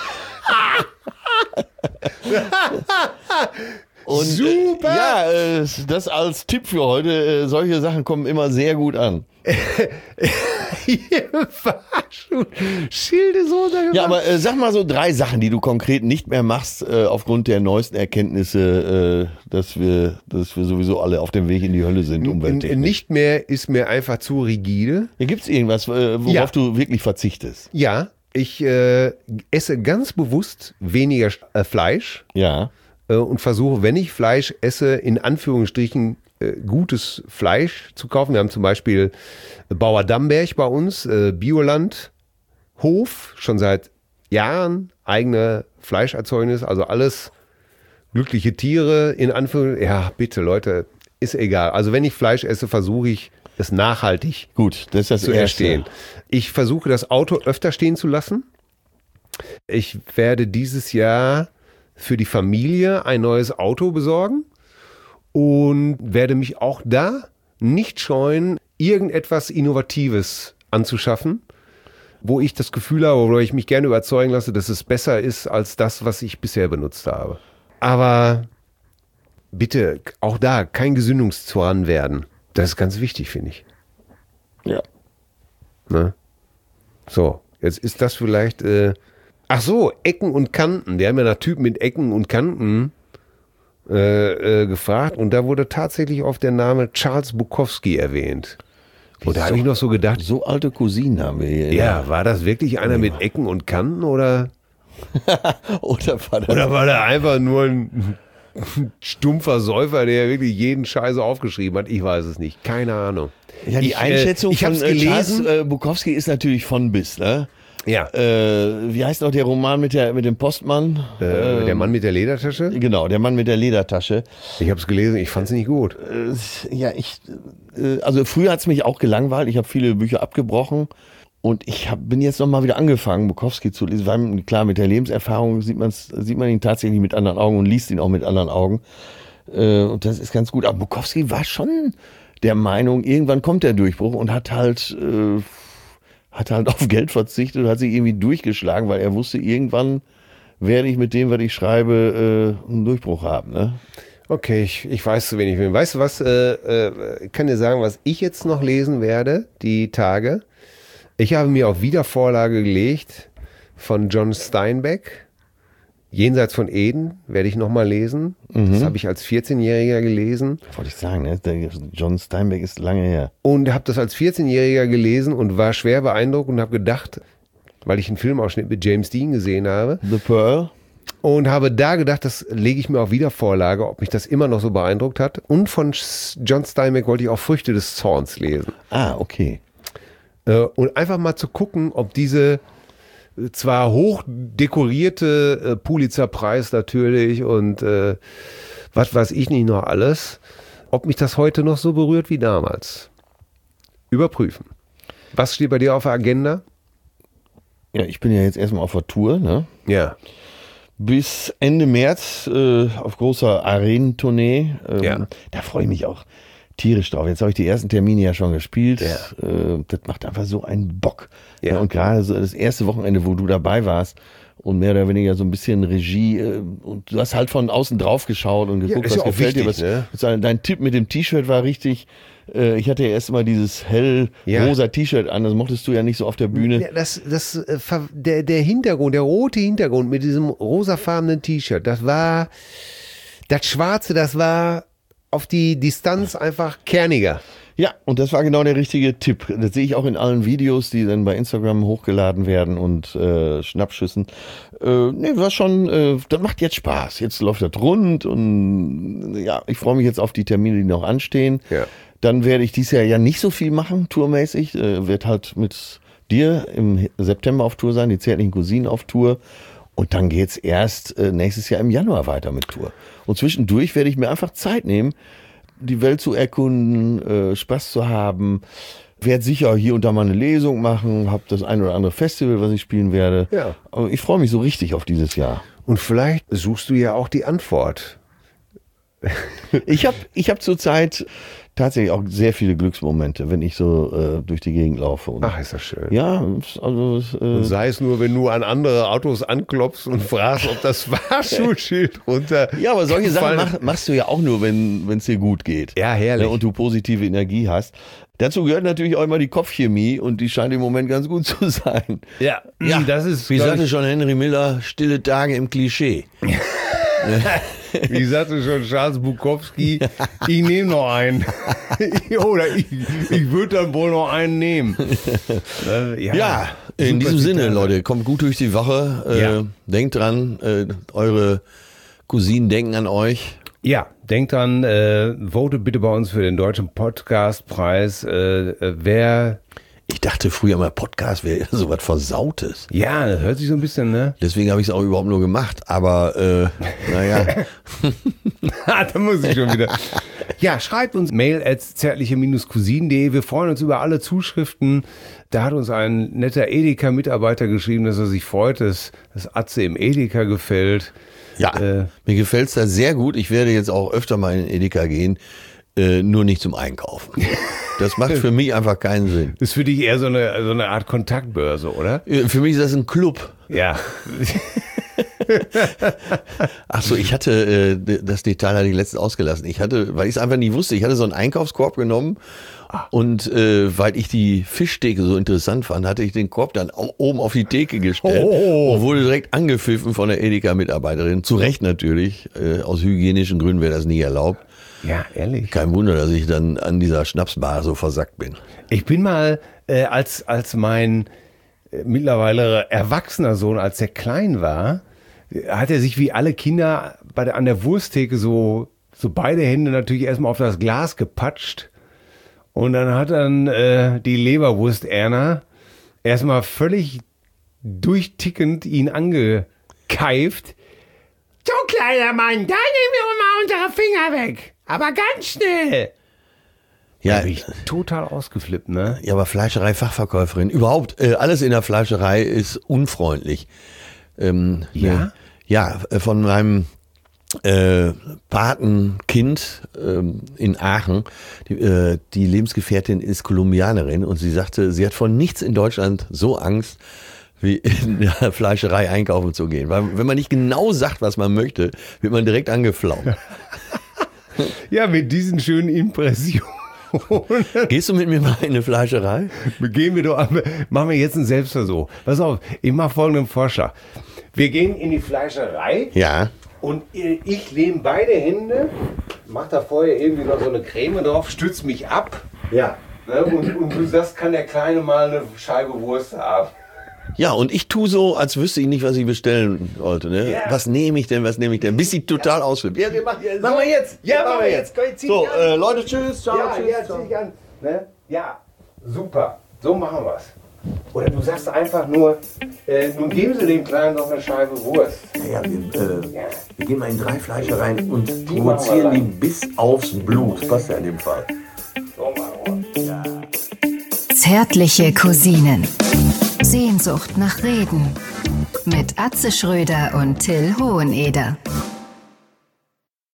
Und, Super! Äh, ja, äh, das als Tipp für heute, äh, solche Sachen kommen immer sehr gut an. Schilde so runtergefallen. Ja, aber äh, sag mal so drei Sachen, die du konkret nicht mehr machst, äh, aufgrund der neuesten Erkenntnisse, äh, dass wir, dass wir sowieso alle auf dem Weg in die Hölle sind, umwelttechnisch. Nicht mehr ist mir einfach zu rigide. Gibt es irgendwas, äh, worauf Ja. du wirklich verzichtest? Ja, ich äh, esse ganz bewusst weniger äh, Fleisch Ja. äh, und versuche, wenn ich Fleisch esse, in Anführungsstrichen äh, gutes Fleisch zu kaufen. Wir haben zum Beispiel Bauer Damberg bei uns, äh, Bioland, Hof, schon seit Jahren, eigene Fleischerzeugnis, also alles glückliche Tiere, in Anführungsstrichen. Ja, bitte Leute, ist egal. Also wenn ich Fleisch esse, versuche ich es nachhaltig Gut, das ist das zu Erste. erstehen. Ich versuche das Auto öfter stehen zu lassen. Ich werde dieses Jahr für die Familie ein neues Auto besorgen und werde mich auch da nicht scheuen, irgendetwas Innovatives anzuschaffen, wo ich das Gefühl habe, oder ich mich gerne überzeugen lasse, dass es besser ist als das, was ich bisher benutzt habe. Aber bitte, auch da kein Gesündungszwang werden. Das ist ganz wichtig, finde ich. Ja. Ne? So, jetzt ist das vielleicht. Äh, ach so, Ecken und Kanten. Der haben ja nach Typen mit Ecken und Kanten äh, äh, gefragt und da wurde tatsächlich auf der Name Charles Bukowski erwähnt. Und da habe ich noch so gedacht, So alte Cousinen haben wir hier. ja, war das wirklich einer mit Ecken und Kanten oder, Oder war das oder war der einfach nur ein stumpfer Säufer, der wirklich jeden Scheiße aufgeschrieben hat. Ich weiß es nicht. Keine Ahnung. Ja, die ich, Einschätzung äh, ich von hab's äh, gelesen. Charles äh, Bukowski ist natürlich von bis, ne? Ja. Äh, wie heißt noch der Roman mit, der, mit dem Postmann? Äh, Äh, der Mann mit der Ledertasche? Genau, der Mann mit der Ledertasche. Ich habe es gelesen, ich fand es nicht gut. Äh, ja, ich, äh, also früher hat es mich auch gelangweilt. Ich habe viele Bücher abgebrochen und ich hab, bin jetzt nochmal wieder angefangen, Bukowski zu lesen. Weil, klar, mit der Lebenserfahrung sieht, man's, sieht man ihn tatsächlich mit anderen Augen und liest ihn auch mit anderen Augen. Äh, und das ist ganz gut. Aber Bukowski war schon der Meinung, irgendwann kommt der Durchbruch und hat halt... Äh, hat halt auf Geld verzichtet und hat sich irgendwie durchgeschlagen, weil er wusste, irgendwann werde ich mit dem, was ich schreibe, äh, einen Durchbruch haben. Ne? Okay, ich, ich weiß zu wenig. Weißt du was, äh, äh, ich kann dir sagen, was ich jetzt noch lesen werde, die Tage. Ich habe mir auf Wiedervorlage gelegt von John Steinbeck. Jenseits von Eden werde ich nochmal lesen. Mhm. Das habe ich als vierzehnjähriger gelesen. Wollte ich sagen, ne? Der John Steinbeck ist lange her. Und habe das als vierzehnjähriger gelesen und war schwer beeindruckt und habe gedacht, weil ich einen Filmausschnitt mit James Dean gesehen habe. The Pearl. Und habe da gedacht, das lege ich mir auf Wiedervorlage, ob mich das immer noch so beeindruckt hat. Und von John Steinbeck wollte ich auch Früchte des Zorns lesen. Ah, okay. Und einfach mal zu gucken, ob diese zwar hoch dekorierte äh, Pulitzer-Preis natürlich und äh, was weiß ich nicht noch alles, ob mich das heute noch so berührt wie damals. Überprüfen. Was steht bei dir auf der Agenda? Ja, ich bin ja jetzt erstmal auf der Tour, ne? Ja. Bis Ende März äh, auf großer Arenentournee. Ähm, Ja. Da freue ich mich auch tierisch drauf. Jetzt habe ich die ersten Termine ja schon gespielt. Ja. Äh, das macht einfach so einen Bock. Ja. Ja, und gerade so das erste Wochenende, wo du dabei warst und mehr oder weniger so ein bisschen Regie äh, und du hast halt von außen drauf geschaut und geguckt, ist was ja auch gefällt dir. Was, wichtig, ne? was, dein Tipp mit dem T-Shirt war richtig. Äh, ich hatte ja erst mal dieses hell-rosa Ja. T-Shirt an, das mochtest du ja nicht so auf der Bühne. Ja, das, das, äh, ver- der, der Hintergrund, der rote Hintergrund mit diesem rosafarbenen T-Shirt, das war, das Schwarze, das war auf die Distanz einfach kerniger. Ja, und das war genau der richtige Tipp. Das sehe ich auch in allen Videos, die dann bei Instagram hochgeladen werden und äh, Schnappschüssen. Äh, nee, war schon, äh, das macht jetzt Spaß. Jetzt läuft das rund und ja, ich freue mich jetzt auf die Termine, die noch anstehen. Ja. Dann werde ich dieses Jahr ja nicht so viel machen, tourmäßig. Äh, werd halt mit dir im September auf Tour sein, die zärtlichen Cousinen auf Tour. Und dann geht's erst äh, nächstes Jahr im Januar weiter mit Tour. Und zwischendurch werde ich mir einfach Zeit nehmen, die Welt zu erkunden, äh, Spaß zu haben. Werde sicher hier und da mal eine Lesung machen, habe das ein oder andere Festival, was ich spielen werde. Ja. Aber ich freue mich so richtig auf dieses Jahr. Und vielleicht suchst du ja auch die Antwort. Ich habe ich hab zurzeit tatsächlich auch sehr viele Glücksmomente, wenn ich so äh, durch die Gegend laufe. Und Ach, ist das schön. ja, also äh, Sei es nur, wenn du an andere Autos anklopfst und fragst, ob das Fahrschutzschild runter. ja, aber solche Sachen gefallen- mach, machst du ja auch nur, wenn es dir gut geht. Ja, herrlich. Ja, und du positive Energie hast. Dazu gehört natürlich auch immer die Kopfchemie und die scheint im Moment ganz gut zu sein. Ja, Ja, das ist, Wie glaub sagte schon Henry Miller, stille Tage im Klischee. ich, wie sagte schon Charles Bukowski, ich nehme noch einen. Oder ich, ich würde dann wohl noch einen nehmen. Äh, Ja, in super diesem Sinne, Zitat. Leute, kommt gut durch die Woche. Äh, Ja. Denkt dran, äh, eure Cousinen denken an euch. Ja, denkt dran, äh, vote bitte bei uns für den Deutschen Podcastpreis. Äh, äh, wer, Ich dachte früher mal, Podcast wäre so was Versautes. ja, das hört sich so ein bisschen, ne? Deswegen habe ich es auch überhaupt nur gemacht. Aber äh, naja, da muss ich schon wieder. Ja, schreibt uns mail at zärtliche-cousinen punkt de. Wir freuen uns über alle Zuschriften. Da hat uns ein netter Edeka-Mitarbeiter geschrieben, dass er sich freut, dass das Atze im Edeka gefällt. ja, Äh. mir gefällt's da sehr gut. Ich werde jetzt auch öfter mal in den Edeka gehen, äh, nur nicht zum Einkaufen. Das macht für mich einfach keinen Sinn. Das ist für dich eher so eine, so eine Art Kontaktbörse, oder? Äh, Für mich ist das ein Club. Ja. Ach so, ich hatte, äh, das Detail hatte ich letztens ausgelassen. Ich hatte, weil ich es einfach nie wusste, ich hatte so einen Einkaufskorb genommen und äh, weil ich die Fischtheke so interessant fand, hatte ich den Korb dann au- oben auf die Theke gestellt Oh. und wurde direkt angepfiffen von der Edeka-Mitarbeiterin. Zu Recht natürlich, äh, aus hygienischen Gründen wäre das nie erlaubt. Ja, ehrlich. Kein Wunder, dass ich dann an dieser Schnapsbar so versackt bin. Ich bin mal, äh, als, als mein äh, mittlerweile erwachsener Sohn, als er klein war, äh, hat er sich wie alle Kinder bei der, an der Wursttheke so, so beide Hände natürlich erstmal auf das Glas gepatscht. Und dann hat dann äh, die Leberwurst-Erna erstmal völlig durchtickend ihn angekeift. So, kleiner Mann, da nehmen wir mal unsere Finger weg. Aber ganz schnell. Ja, da bin ich total ausgeflippt, ne? Ja, aber Fleischerei-Fachverkäuferin, überhaupt, äh, alles in der Fleischerei ist unfreundlich. Ähm, Ja? Ne, ja, äh, von meinem äh, Patenkind ähm, in Aachen, die, äh, die Lebensgefährtin ist Kolumbianerin und sie sagte, sie hat von nichts in Deutschland so Angst, wie in der Fleischerei einkaufen zu gehen. Weil wenn man nicht genau sagt, was man möchte, wird man direkt angeflaumt. Ja, mit diesen schönen Impressionen. Gehst du mit mir mal in eine Fleischerei? Gehen wir doch, machen wir jetzt einen Selbstversuch. Pass auf, ich mache folgenden Vorschlag. Wir gehen in die Fleischerei. Ja. Und ich lehne beide Hände, mach da vorher irgendwie noch so eine Creme drauf, stütz mich ab. Ja. Ne, und, und du sagst, kann der Kleine mal eine Scheibe Wurst haben. Ja, und ich tue so, als wüsste ich nicht, was ich bestellen wollte. Ne? Ja. Was nehme ich denn, was nehme ich denn? Bis sie total ausflippt. Ja, wir machen, Ja, so. machen wir jetzt. Ja, machen wir jetzt. Komm, zieh So, dich an. äh, Leute, tschüss. Ciao, Ja, tschüss. ja, ciao. zieh dich an. Ne? Ja, super. So machen wir's. Oder du sagst einfach nur, äh, nun geben Sie dem Kleinen noch eine Scheibe Wurst. Ja, wir, äh, Ja. wir gehen mal in drei Fleischereien und machen provozieren wir die bis aufs Blut. Passt ja in dem Fall. So machen wir's. Ja. Zärtliche Cousinen. Sehnsucht nach Reden. Mit Atze Schröder und Till Hoheneder.